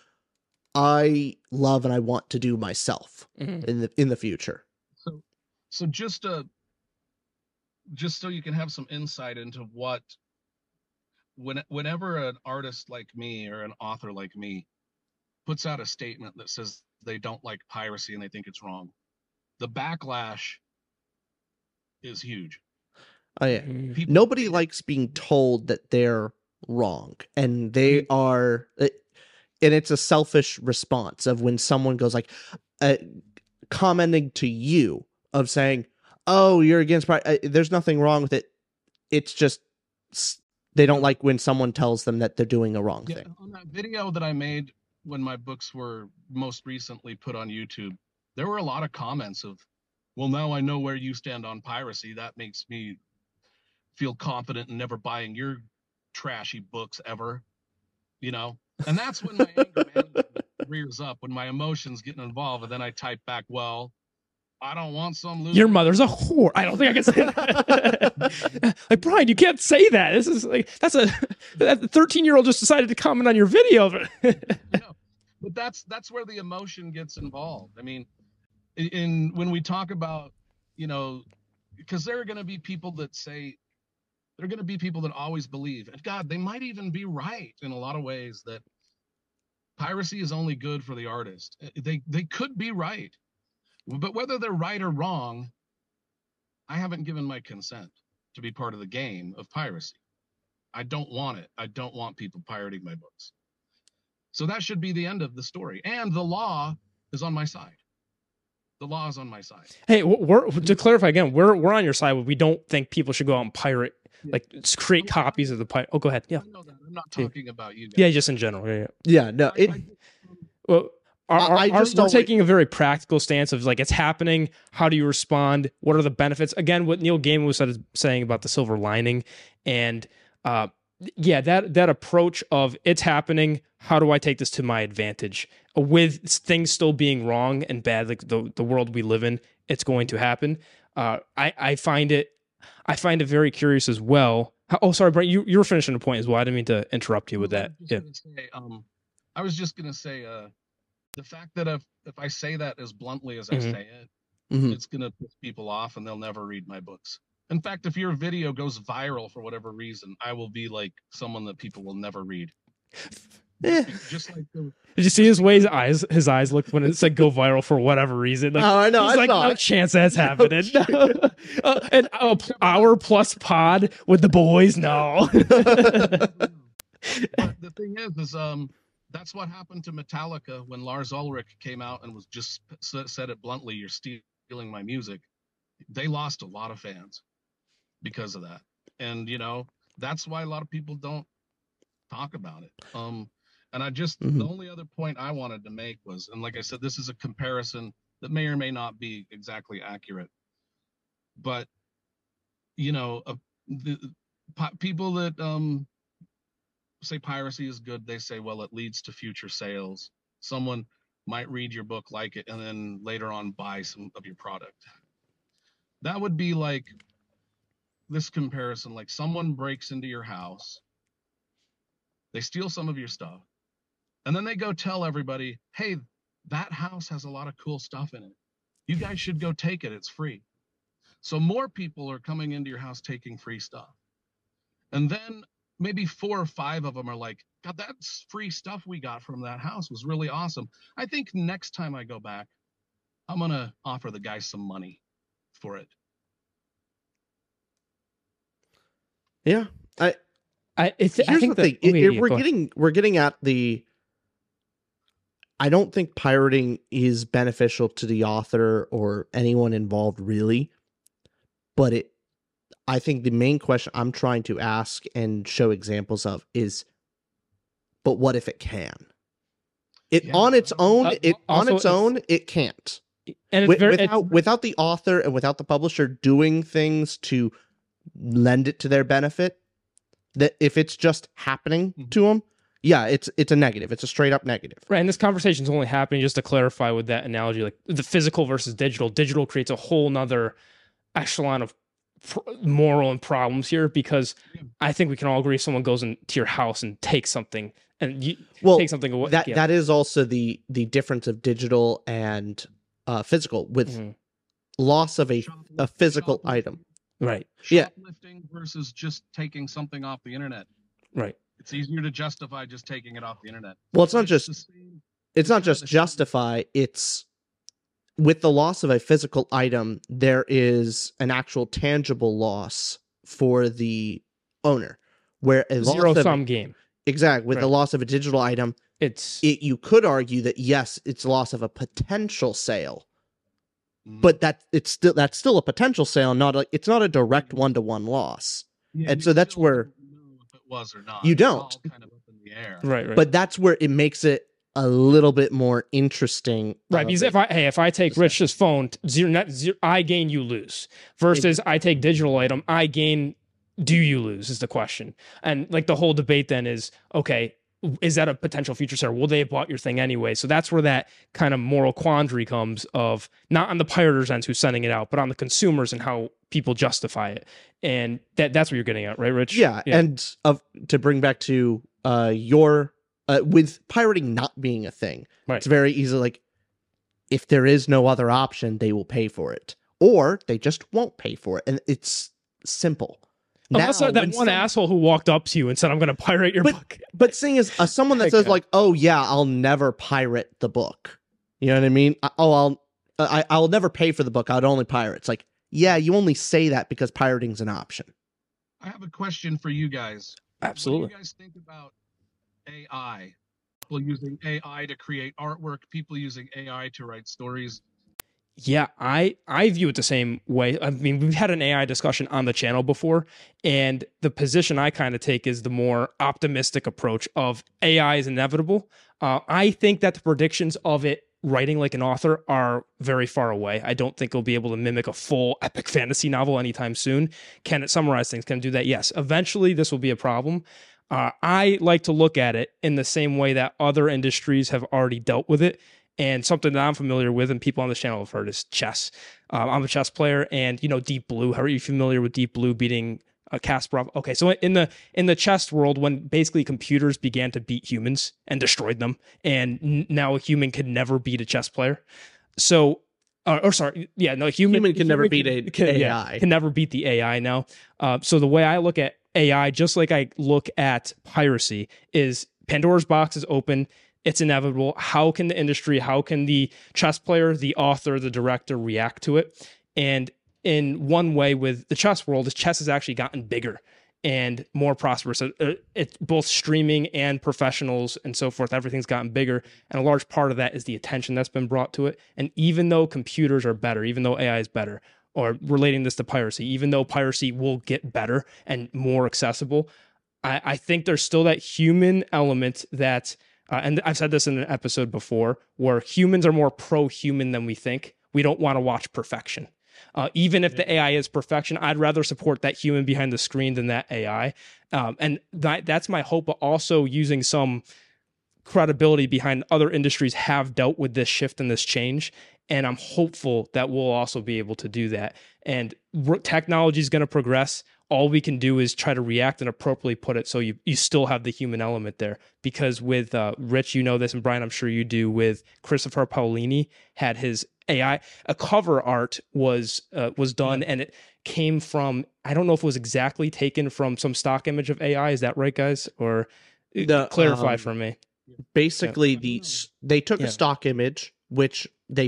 I love and I want to do myself in the future. So just so you can have some insight into what. Whenever an artist like me or an author like me puts out a statement that says they don't like piracy and they think it's wrong, the backlash is huge. Oh yeah. Nobody likes being told that they're wrong, and they are, and it's a selfish response of when someone goes like commenting to you of saying, "Oh, you're against there's nothing wrong with it." It's just they don't like when someone tells them that they're doing a wrong thing. On that video that I made when my books were most recently put on YouTube, there were a lot of comments of, well, now I know where you stand on piracy. That makes me feel confident in never buying your trashy books ever, you know? And that's when my anger management rears up, when my emotions get involved, and then I type back, well, I don't want some loser. Your mother's a whore. I don't think I can say that. Like, Brian, you can't say that. This is like, that 13-year-old just decided to comment on your video. But that's where the emotion gets involved. I mean, when we talk about, you know, because there are going to be people that always believe, and God, they might even be right in a lot of ways, that piracy is only good for the artist. They could be right. But whether they're right or wrong, I haven't given my consent to be part of the game of piracy. I don't want it. I don't want people pirating my books. So that should be the end of the story. And the law is on my side. The law is on my side. Hey, to clarify again, we're on your side. We don't think people should go out and pirate, like create copies of the pirate. Oh, go ahead. Yeah. I know that. I'm not talking about you guys. Yeah, just in general. Yeah. No. We're taking a very practical stance of like, it's happening. How do you respond? What are the benefits? Again, what Neil Gaiman was saying about the silver lining, and that approach of it's happening. How do I take this to my advantage? With things still being wrong and bad, like the world we live in, it's going to happen. I find it very curious as well Oh, sorry, Brent. You were finishing a point as well. I didn't mean to interrupt you with that. Yeah. I was just gonna say, the fact that if I say that as bluntly as I say it, it's gonna piss people off and they'll never read my books. In fact, if your video goes viral for whatever reason, I will be like someone that people will never read. Just like did you see his eyes looked when it said go viral for whatever reason? Like, oh, I know. He's like, no chance that's happening. An hour plus pod with the boys. No. But the thing is that's what happened to Metallica when Lars Ulrich came out and was just said it bluntly, "You're stealing my music." They lost a lot of fans because of that. And, that's why a lot of people don't talk about it. And I just, the only other point I wanted to make was, and like I said, this is a comparison that may or may not be exactly accurate, but, the people that say piracy is good, they say, well, it leads to future sales. Someone might read your book, like it, and then later on buy some of your product. That would be like this comparison, like someone breaks into your house, they steal some of your stuff, and then they go tell everybody, hey, that house has a lot of cool stuff in it. You guys should go take it. It's free. So more people are coming into your house taking free stuff. And then maybe 4 or 5 of them are like, God, that free stuff we got from that house was really awesome. I think next time I go back, I'm going to offer the guy some money for it. Yeah. Here's the thing. We're getting at the. I don't think pirating is beneficial to the author or anyone involved, really. But I think the main question I'm trying to ask and show examples of is, but what if it can? On its own, it can't. And without the author and without the publisher doing things to lend it to their benefit, that if it's just happening to them, yeah, it's a negative. It's a straight up negative. Right, and this conversation is only happening, just to clarify with that analogy, like the physical versus digital. Digital creates a whole nother echelon of moral and problems here, because I think we can all agree if someone goes into your house and takes something and take something away. That is also the difference of digital and physical, with loss of a physical item. Right. Shoplifting versus just taking something off the internet. Right. It's easier to justify just taking it off the internet. Well, it's not just justify. It's with the loss of a physical item, there is an actual tangible loss for the owner. Where a zero-sum game. Exactly. With the loss of a digital item, you could argue that yes, it's loss of a potential sale. But that's still a potential sale, it's not a direct one-to-one loss. Yeah, and so that's where if it was or not. You don't. It's all kind of up in the air. Right. But that's where it makes it a little bit more interesting. Right, because if I take Rich's phone, zero, I gain, you lose. Versus I take digital item, I gain, do you lose is the question. And like the whole debate then is, okay, is that a potential future seller? Will they have bought your thing anyway? So that's where that kind of moral quandary comes, of not on the pirater's end who's sending it out, but on the consumers and how people justify it. And that's what you're getting at, right, Rich? Yeah. And to bring back to your with pirating not being a thing, it's very easy. Like, if there is no other option, they will pay for it, or they just won't pay for it, and it's simple. Unless that one asshole who walked up to you and said, I'm going to pirate your book. But seeing as someone that says like, oh yeah, I'll never pirate the book. You know what I mean? I'll never pay for the book. I'd only pirate. It's like, yeah, you only say that because pirating's an option. I have a question for you guys. Absolutely. What do you guys think about AI? People using AI to create artwork, people using AI to write stories. Yeah, I view it the same way. I mean, we've had an AI discussion on the channel before, and the position I kind of take is the more optimistic approach of AI is inevitable. I think that the predictions of it writing like an author are very far away. I don't think it'll be able to mimic a full epic fantasy novel anytime soon. Can it summarize things? Can it do that? Yes. Eventually, this will be a problem. I like to look at it in the same way that other industries have already dealt with it. And something that I'm familiar with, and people on this channel have heard, is chess. I'm a chess player, and Deep Blue. How are you familiar with Deep Blue beating Kasparov. Okay, so in the chess world, when basically computers began to beat humans and destroyed them, and now a human could never beat a chess player. So, human can never beat AI. Can never beat the AI now. So the way I look at AI, just like I look at piracy, is Pandora's box is open. It's inevitable. How can the industry, how can the chess player, the author, the director react to it? And in one way with the chess world is chess has actually gotten bigger and more prosperous. It's both streaming and professionals and so forth. Everything's gotten bigger. And a large part of that is the attention that's been brought to it. And even though computers are better, even though AI is better, or relating this to piracy, even though piracy will get better and more accessible, I think there's still that human element that, and I've said this in an episode before, where humans are more pro-human than we think. We don't want to watch perfection. Even if the AI is perfection, I'd rather support that human behind the screen than that AI. And that's my hope, but also using some credibility behind other industries have dealt with this shift and this change. And I'm hopeful that we'll also be able to do that. And technology is going to progress. All we can do is try to react and appropriately put it so you still have the human element there. Because with Rich, you know this, and Brian, I'm sure you do, with Christopher Paolini had his AI, a cover art was done, and it came from, I don't know if it was exactly taken from some stock image of AI. Is that right, guys? Or clarify for me. Basically, they took a stock image, which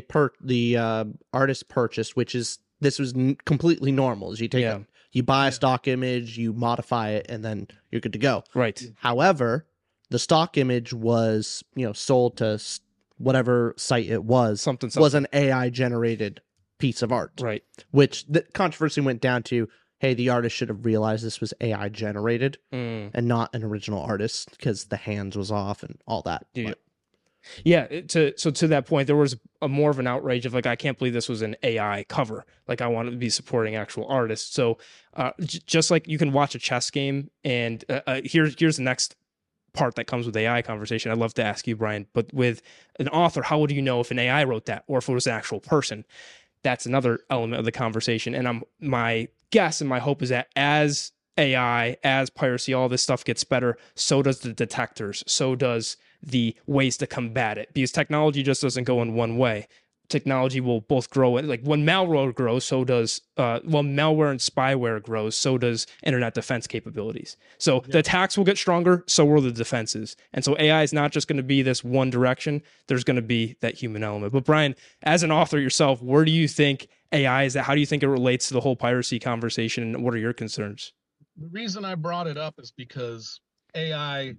the artist purchased, which is, this was completely normal. Is you take you buy a stock image, you modify it, and then you're good to go. Right. However, the stock image was, sold to whatever site it was, something. Was an AI generated piece of art. Right. Which the controversy went down to, hey, the artist should have realized this was AI generated and not an original artist, because the hands was off and all that. Yeah. To that point, there was more of an outrage of like, I can't believe this was an AI cover. Like, I wanted to be supporting actual artists. So just like you can watch a chess game, and here's the next part that comes with AI conversation. I'd love to ask you, Brian, but with an author, how would you know if an AI wrote that or if it was an actual person? That's another element of the conversation. And my guess and my hope is that as AI, as piracy, all this stuff gets better, so does the detectors, so does the ways to combat it, because technology just doesn't go in one way. Technology will both grow. Like when malware grows, so does malware and spyware grows, so does internet defense capabilities. So the attacks will get stronger, so will the defenses. And so AI is not just going to be this one direction. There's going to be that human element. But Brian, as an author yourself, where do you think AI is at? How do you think it relates to the whole piracy conversation? And what are your concerns? The reason I brought it up is because AI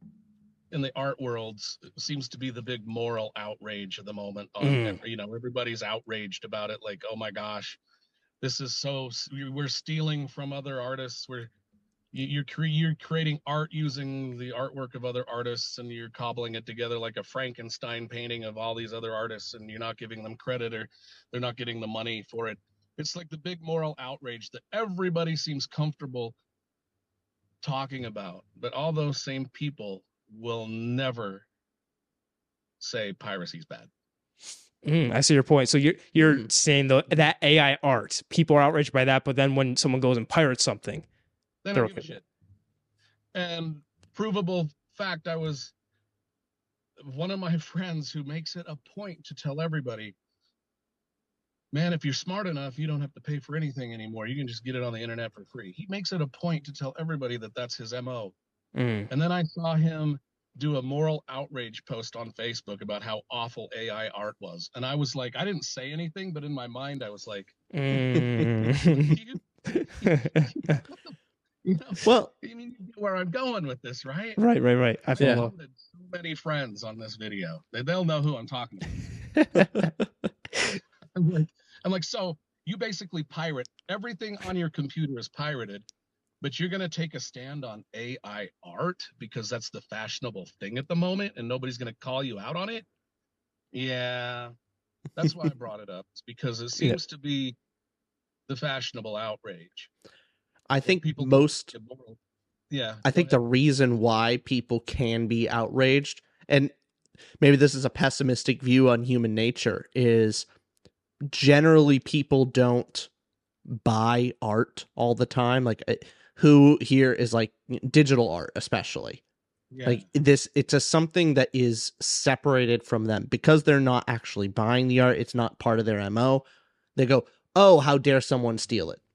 in the art world seems to be the big moral outrage of the moment. Everybody's outraged about it. Like, oh my gosh, this is we're stealing from other artists. You're creating art using the artwork of other artists, and you're cobbling it together like a Frankenstein painting of all these other artists, and you're not giving them credit, or they're not getting the money for it. It's like the big moral outrage that everybody seems comfortable talking about, but all those same people will never say piracy's bad. I see your point. So you're saying that AI art, people are outraged by that, but then when someone goes and pirates something, they don't give a shit. And provable fact, I was one of my friends who makes it a point to tell everybody, man, if you're smart enough, you don't have to pay for anything anymore. You can just get it on the internet for free. He makes it a point to tell everybody that that's his MO. And then I saw him do a moral outrage post on Facebook about how awful AI art was. And I was like, I didn't say anything, but in my mind, I was like, well, you mean you know where I'm going with this, right? Right. I feel so many friends on this video. They'll know who I'm talking to. I'm like, so you basically pirate everything on your computer is pirated, but you're going to take a stand on AI art because that's the fashionable thing at the moment and nobody's going to call you out on it? Yeah, that's why I brought it up. It's because it seems to be the fashionable outrage. I think people I think the reason why people can be outraged, and maybe this is a pessimistic view on human nature, is generally people don't buy art all the time. Like who here is like digital art, especially. Yeah. Like this, it's a something that is separated from them because they're not actually buying the art. It's not part of their MO. They go, oh, how dare someone steal it?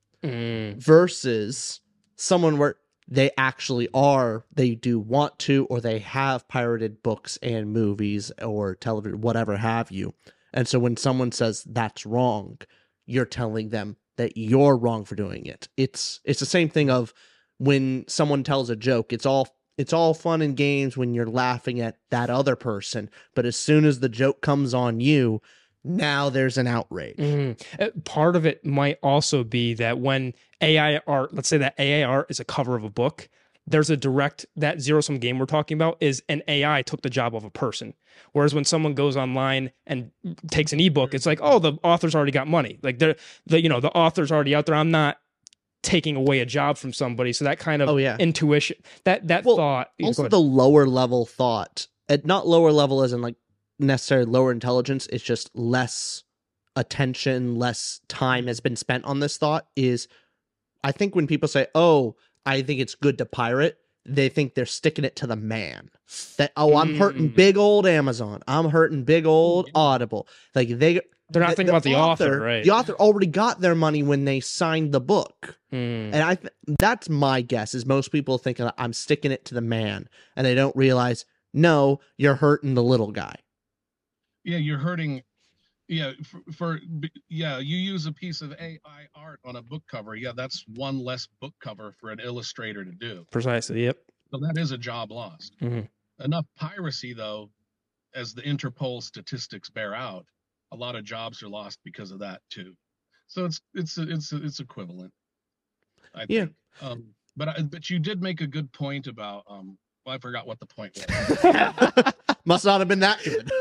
Versus someone where they actually are, they do want to, or they have pirated books and movies or television, whatever have you. And so when someone says that's wrong, you're telling them that you're wrong for doing it. It's the same thing of when someone tells a joke, it's all fun and games when you're laughing at that other person, but as soon as the joke comes on you, now there's an outrage. Part of it might also be that when AI art, let's say that AI art is a cover of a book, there's a direct, that zero-sum game we're talking about is an AI took the job of a person. Whereas when someone goes online and takes an ebook, it's like, oh, the author's already got money. Like the author's already out there. I'm not taking away a job from somebody. So that kind of intuition, that thought. Also the lower level thought, not lower level as in like necessarily lower intelligence, it's just less attention, less time has been spent on this thought is, I think when people say, oh, I think it's good to pirate, they think they're sticking it to the man. That, oh, I'm hurting big old Amazon. I'm hurting big old Audible. Like they're not thinking about the author, right? The author already got their money when they signed the book. And that's my guess, is most people think I'm sticking it to the man, and they don't realize, no, you're hurting the little guy. Yeah, you're hurting. Yeah, you use a piece of AI art on a book cover. Yeah, that's one less book cover for an illustrator to do. Precisely, yep. So that is a job lost. Enough piracy, though, as the Interpol statistics bear out, a lot of jobs are lost because of that too. So it's equivalent, I think. But you did make a good point about well, I forgot what the point was. Must not have been that good.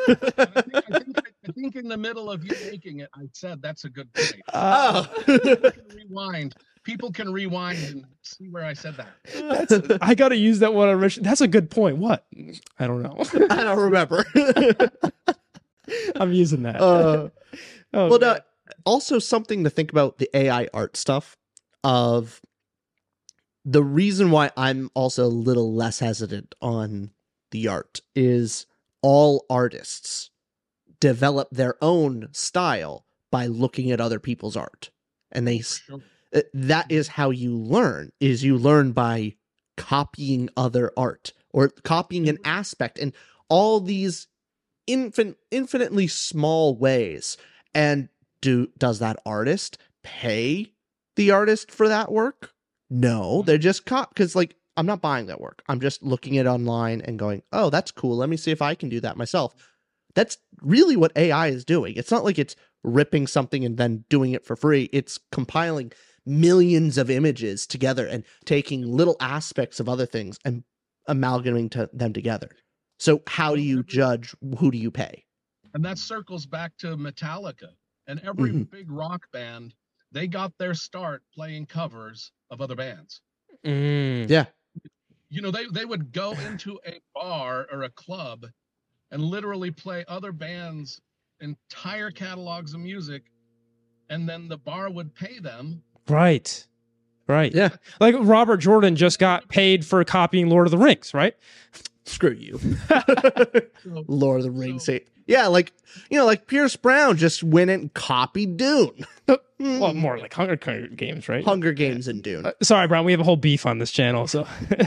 I think in the middle of you making it, I said that's a good point. People can rewind and see where I said that. I got to use that one. That's a good point. What? I don't know. I don't remember. I'm using that. Also something to think about the AI art stuff of the reason why I'm also a little less hesitant on the art is all artists develop their own style by looking at other people's art. And that is how you learn, is you learn by copying other art or copying an aspect in all these infinitely small ways. And does that artist pay the artist for that work? No, they're just because like, I'm not buying that work. I'm just looking at it online and going, oh, that's cool. Let me see if I can do that myself. That's really what AI is doing. It's not like it's ripping something and then doing it for free. It's compiling millions of images together and taking little aspects of other things and amalgamating them together. So how do you judge? Who do you pay? And that circles back to Metallica. And every big rock band, they got their start playing covers of other bands. Yeah. You know, they would go into a bar or a club and literally play other bands' entire catalogs of music, and then the bar would pay them. Right. Yeah. Like Robert Jordan just got paid for copying Lord of the Rings, right? Screw you. Lord of the Rings. Yeah, like, like Pierce Brown just went and copied Dune. Well, more like Hunger Games, right? Hunger Games and Dune. Sorry, Brown, we have a whole beef on this channel, so.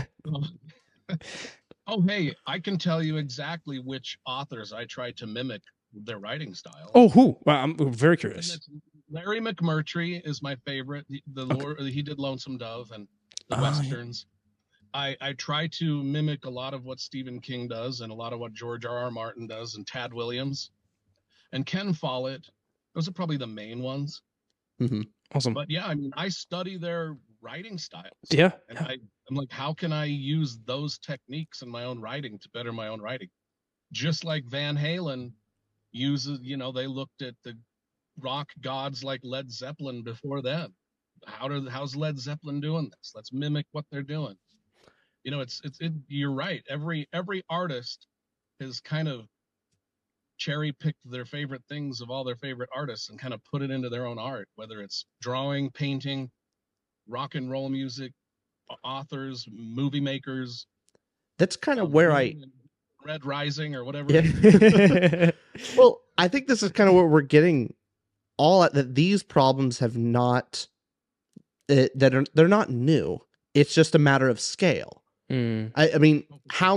Oh, hey, I can tell you exactly which authors I tried to mimic their writing style. Oh, who? Well, I'm very curious. Larry McMurtry is my favorite. He did Lonesome Dove and the Westerns. Yeah. I try to mimic a lot of what Stephen King does and a lot of what George R.R. Martin does and Tad Williams and Ken Follett. Those are probably the main ones. Awesome. But yeah, I mean, I study their writing styles. Yeah. And I'm like, how can I use those techniques in my own writing to better my own writing? Just like Van Halen uses, they looked at the rock gods like Led Zeppelin before then. How's Led Zeppelin doing this? Let's mimic what they're doing. You're right. Every artist has kind of cherry picked their favorite things of all their favorite artists and kind of put it into their own art, whether it's drawing, painting, rock and roll music, authors, movie makers. That's kind of where Red Rising or whatever. Yeah. Well, I think this is kind of what we're getting all at, that these problems have not, they're not new. It's just a matter of scale. I mean, how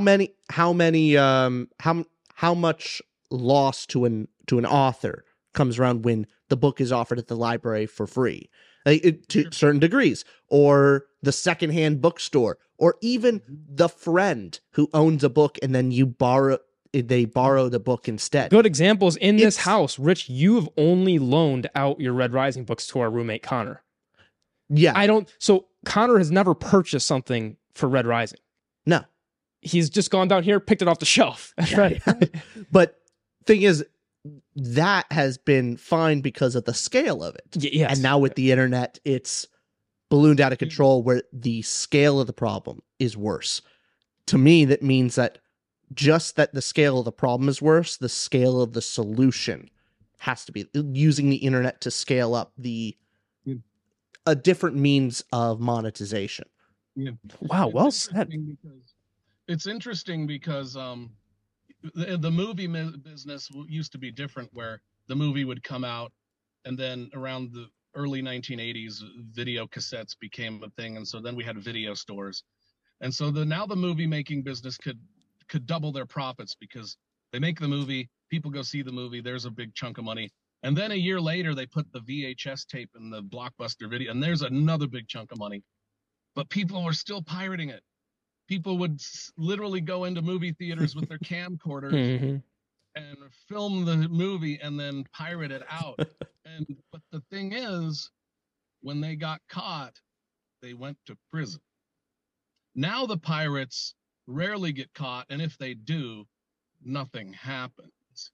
much loss to an author comes around when the book is offered at the library for free, to certain degrees, or the secondhand bookstore, or even the friend who owns a book and then they borrow the book instead. Good examples in this house. Rich, you have only loaned out your Red Rising books to our roommate Connor. Yeah. So Connor has never purchased something for Red Rising. No. He's just gone down here, picked it off the shelf. That's right. But thing is, that has been fine because of the scale of it. Yes. And now with the internet, it's ballooned out of control where the scale of the problem is worse. To me, that means that just that the scale of the problem is worse, the scale of the solution has to be using the internet to scale up a different means of monetization. Yeah. Wow, well said. It's interesting because the movie business used to be different, where the movie would come out, and then around the early 1980s, video cassettes became a thing, and so then we had video stores, and so now the movie making business could double their profits, because they make the movie, people go see the movie, there's a big chunk of money, and then a year later they put the VHS tape in the Blockbuster video, and there's another big chunk of money. But people were still pirating it. People would literally go into movie theaters with their camcorders and film the movie and then pirate it out. But the thing is, when they got caught, they went to prison. Now the pirates rarely get caught, and if they do, nothing happens.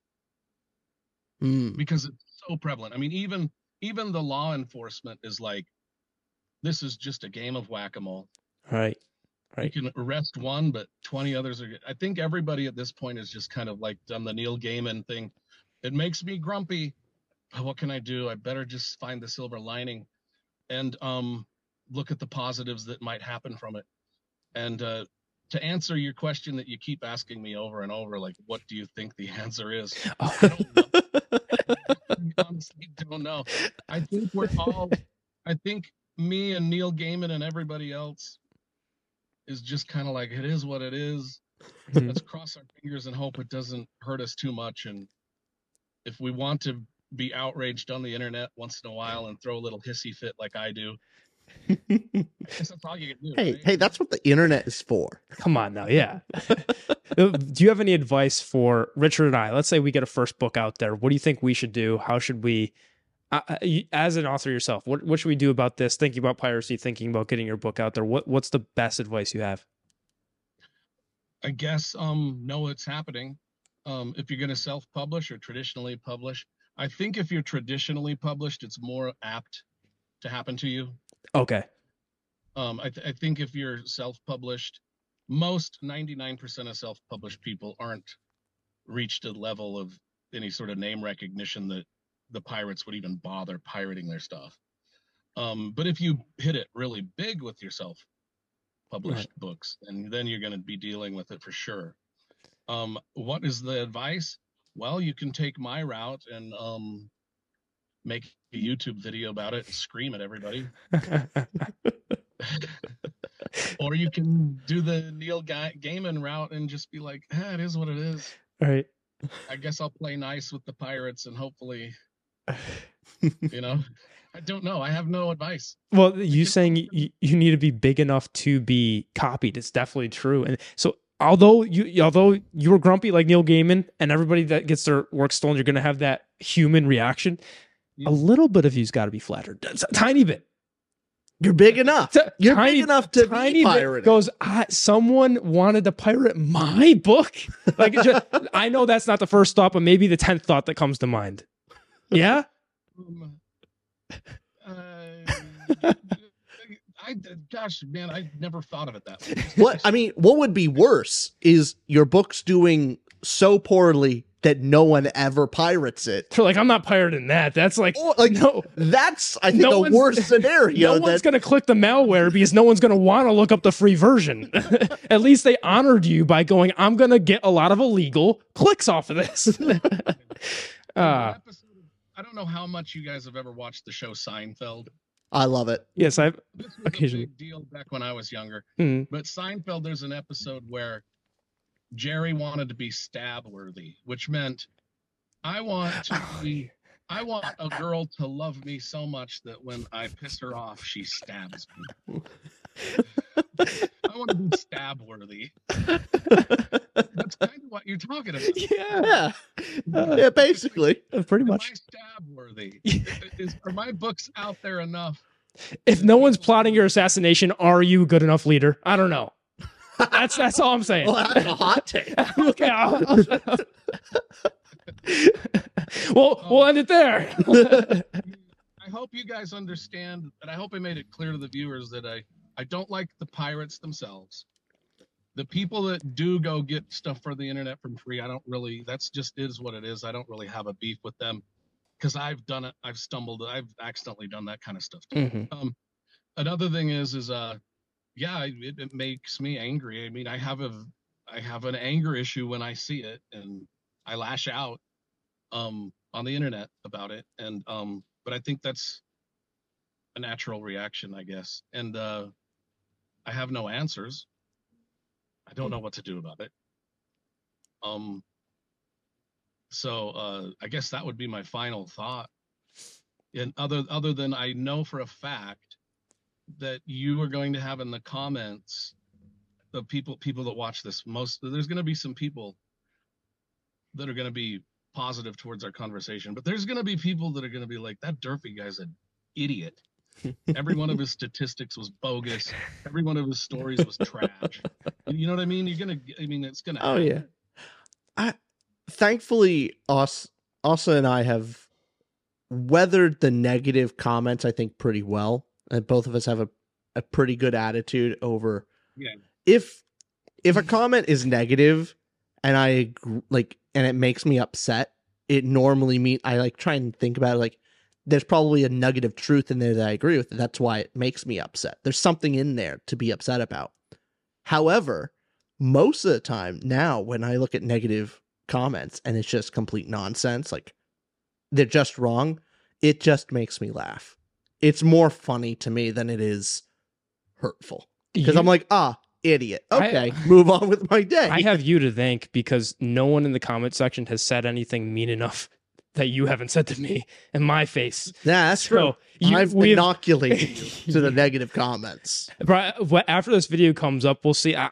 Because it's so prevalent. I mean, even the law enforcement is like, this is just a game of whack-a-mole. Right. You can arrest one, but 20 others are good. I think everybody at this point is just kind of like done the Neil Gaiman thing. It makes me grumpy. What can I do? I better just find the silver lining and look at the positives that might happen from it. And to answer your question that you keep asking me over and over, like, what do you think the answer is? I don't know. I honestly don't know. I think me and Neil Gaiman and everybody else is just kind of like, it is what it is. Let's cross our fingers and hope it doesn't hurt us too much. And if we want to be outraged on the internet once in a while and throw a little hissy fit like I do, I guess that's all you can do. Hey, that's what the internet is for. Come on now, yeah. Do you have any advice for Richard and I? Let's say we get a first book out there. What do you think we should do? How should we, as an author yourself, what should we do about this? Thinking about piracy, thinking about getting your book out there. What's the best advice you have? I guess know what's happening. If you're going to self-publish or traditionally publish, I think if you're traditionally published, it's more apt to happen to you. Okay. I think if you're self-published, most 99% of self-published people aren't reached a level of any sort of name recognition that the pirates would even bother pirating their stuff. But if you hit it really big with your self-published books, and then you're going to be dealing with it for sure. What is the advice? Well, you can take my route and make a YouTube video about it and scream at everybody. Or you can do the Neil Gaiman route and just be like, it is what it is. Right. I guess I'll play nice with the pirates and hopefully, I don't know. I have no advice. Well, you saying you need to be big enough to be copied. It's definitely true. And so although you were grumpy like Neil Gaiman and everybody that gets their work stolen, you're going to have that human reaction. Yeah. A little bit of you's got to be flattered. A tiny bit. You're big enough. You're big enough to be pirated. Goes, someone wanted to pirate my book? Like, I know that's not the first thought, but maybe the 10th thought that comes to mind. Yeah? Gosh, man, I never thought of it that way. What would be worse is your book's doing so poorly that no one ever pirates it. They're like, I'm not pirating that. That's like, Or, like, no. That's, I think, No a worse scenario. No one's going to click the malware because no one's going to want to look up the free version. At least they honored you by going, I'm going to get a lot of illegal clicks off of this. I don't know how much you guys have ever watched the show Seinfeld. I love it. Yes, I've This was occasionally. a big deal back when I was younger. Mhm. But Seinfeld, there's an episode where Jerry wanted to be stab worthy, which meant I want a girl to love me so much that when I piss her off, she stabs me. I want to be stab worthy. That's kind of what you're talking about. Yeah, Yeah, basically. pretty Am much. I stab worthy? Are my books out there enough? If no one's plotting your assassination, are you a good enough leader? I don't know. That's all I'm saying. Well, that's a hot take. Okay, I'll shut up. We'll end it there. I hope you guys understand, and I hope I made it clear to the viewers that I don't like the pirates themselves. The people that do go get stuff for the internet from free, I don't really, that's just is what it is. I don't really have a beef with them because I've done it. I've accidentally done that kind of stuff too. Mhm. Another thing is yeah, it makes me angry. I mean, I have an anger issue when I see it, and I lash out on the internet about it. And but I think that's a natural reaction, I guess. And I have no answers. I don't know what to do about it. So I guess that would be my final thought. And other than I know for a fact that you are going to have in the comments, the people that watch this, there's going to be some people that are going to be positive towards our conversation, but there's going to be people that are going to be like, that Durfee guy's an idiot. Every one of his statistics was bogus. Every one of his stories was trash. You know what I mean? It's going to Oh, yeah. Thankfully, Asa and I have weathered the negative comments, I think, pretty well. And both of us have a pretty good attitude over. Yeah. If a comment is negative and I and it makes me upset, it normally means I try and think about it like there's probably a nugget of truth in there that I agree with. That's why it makes me upset. There's something in there to be upset about. However, most of the time now when I look at negative comments and it's just complete nonsense, like they're just wrong, it just makes me laugh. It's more funny to me than it is hurtful. Because I'm like, idiot. Okay, move on with my day. I have you to thank because no one in the comment section has said anything mean enough that you haven't said to me in my face. Yeah, that's true. I've inoculated you to the negative comments. But after this video comes up, we'll see.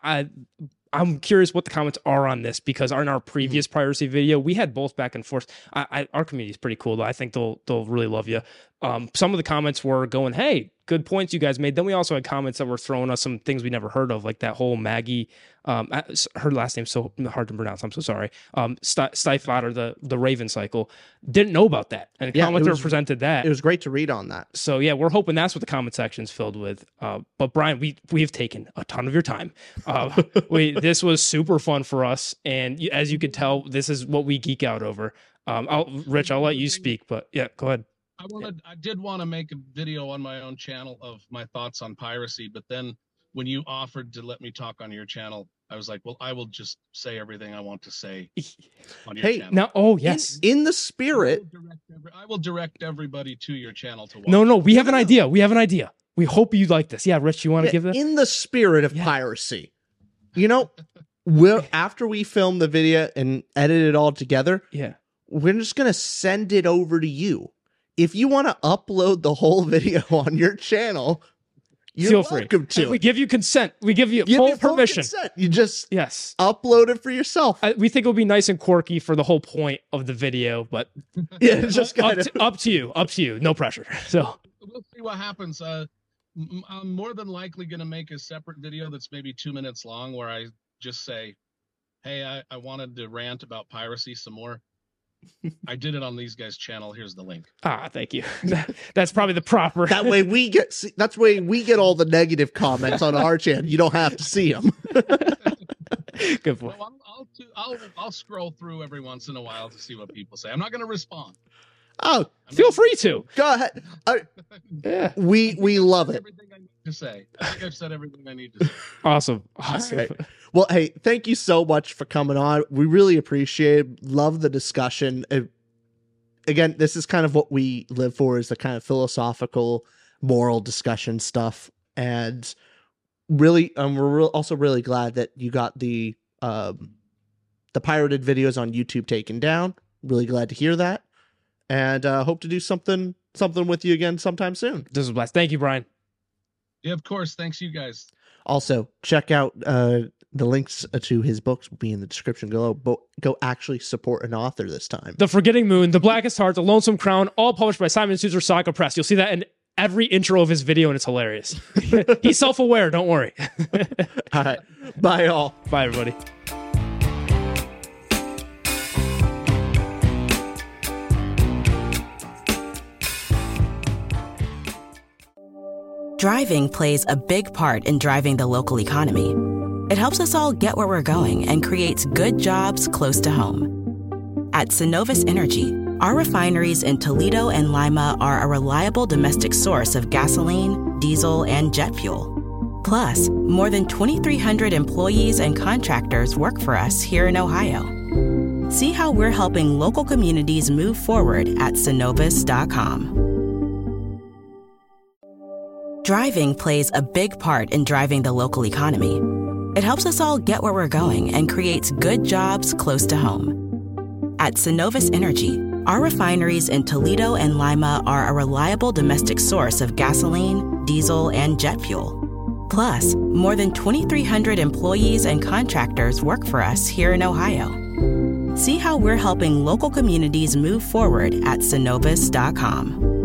I'm curious what the comments are on this because in our previous piracy video, we had both back and forth. Our community is pretty cool, though. I think they'll really love you. Some of the comments were going, hey, good points you guys made. Then we also had comments that were throwing us some things we never heard of, like that whole Maggie, her last name's so hard to pronounce. I'm so sorry. Stiefvater, the Raven cycle. Didn't know about that. And the commenter presented that. It was great to read on that. So yeah, we're hoping that's what the comment section's filled with. But Brian, we've taken a ton of your time. This was super fun for us. And as you can tell, this is what we geek out over. Rich, I'll let you speak, but yeah, go ahead. I did want to make a video on my own channel of my thoughts on piracy, but then when you offered to let me talk on your channel, I was like, well, I will just say everything I want to say on your channel. Now, yes. In the spirit. I will direct everybody to your channel to watch. No, we have an idea. We hope you like this. Yeah, Rich, you want to give that? In the spirit of piracy. After we film the video and edit it all together, we're just going to send it over to you. If you want to upload the whole video on your channel, you're welcome to. We give you consent. We give you full permission. Consent. You just yes upload it for yourself. We think it'll be nice and quirky for the whole point of the video, but yeah, it's just up to you. No pressure. So we'll see what happens. I'm more than likely going to make a separate video that's maybe 2 minutes long where I just say, hey, I wanted to rant about piracy some more. I did it on these guys' channel. Here's the link. Thank you. That's probably the proper. That way we get all the negative comments on our channel. You don't have to see them. Good point. I'll scroll through every once in a while to see what people say. I'm not going to respond. Oh, feel free to. Go ahead. Yeah. We love it. Everything I need to say. I think I've said everything I need to say. Awesome. Right. Well, hey, thank you so much for coming on. We really appreciate it. Love the discussion. Again, this is kind of what we live for, is the kind of philosophical, moral discussion stuff. And really, we're also really glad that you got the pirated videos on YouTube taken down. Really glad to hear that. And hope to do something with you again sometime soon. This was a blast. Thank you, Brian. Yeah, of course. Thanks, you guys. Also, check out the links to his books will be in the description below. But go actually support an author this time. The Forgetting Moon, The Blackest Heart, The Lonesome Crown, all published by Simon & Schuster Saga Press. You'll see that in every intro of his video, and it's hilarious. He's self-aware. Don't worry. All right. Bye, all. Bye, everybody. Driving plays a big part in driving the local economy. It helps us all get where we're going and creates good jobs close to home. At Synovus Energy, our refineries in Toledo and Lima are a reliable domestic source of gasoline, diesel, and jet fuel. Plus, more than 2,300 employees and contractors work for us here in Ohio. See how we're helping local communities move forward at Synovus.com. Driving plays a big part in driving the local economy. It helps us all get where we're going and creates good jobs close to home. At Synovus Energy, our refineries in Toledo and Lima are a reliable domestic source of gasoline, diesel, and jet fuel. Plus, more than 2,300 employees and contractors work for us here in Ohio. See how we're helping local communities move forward at Synovus.com.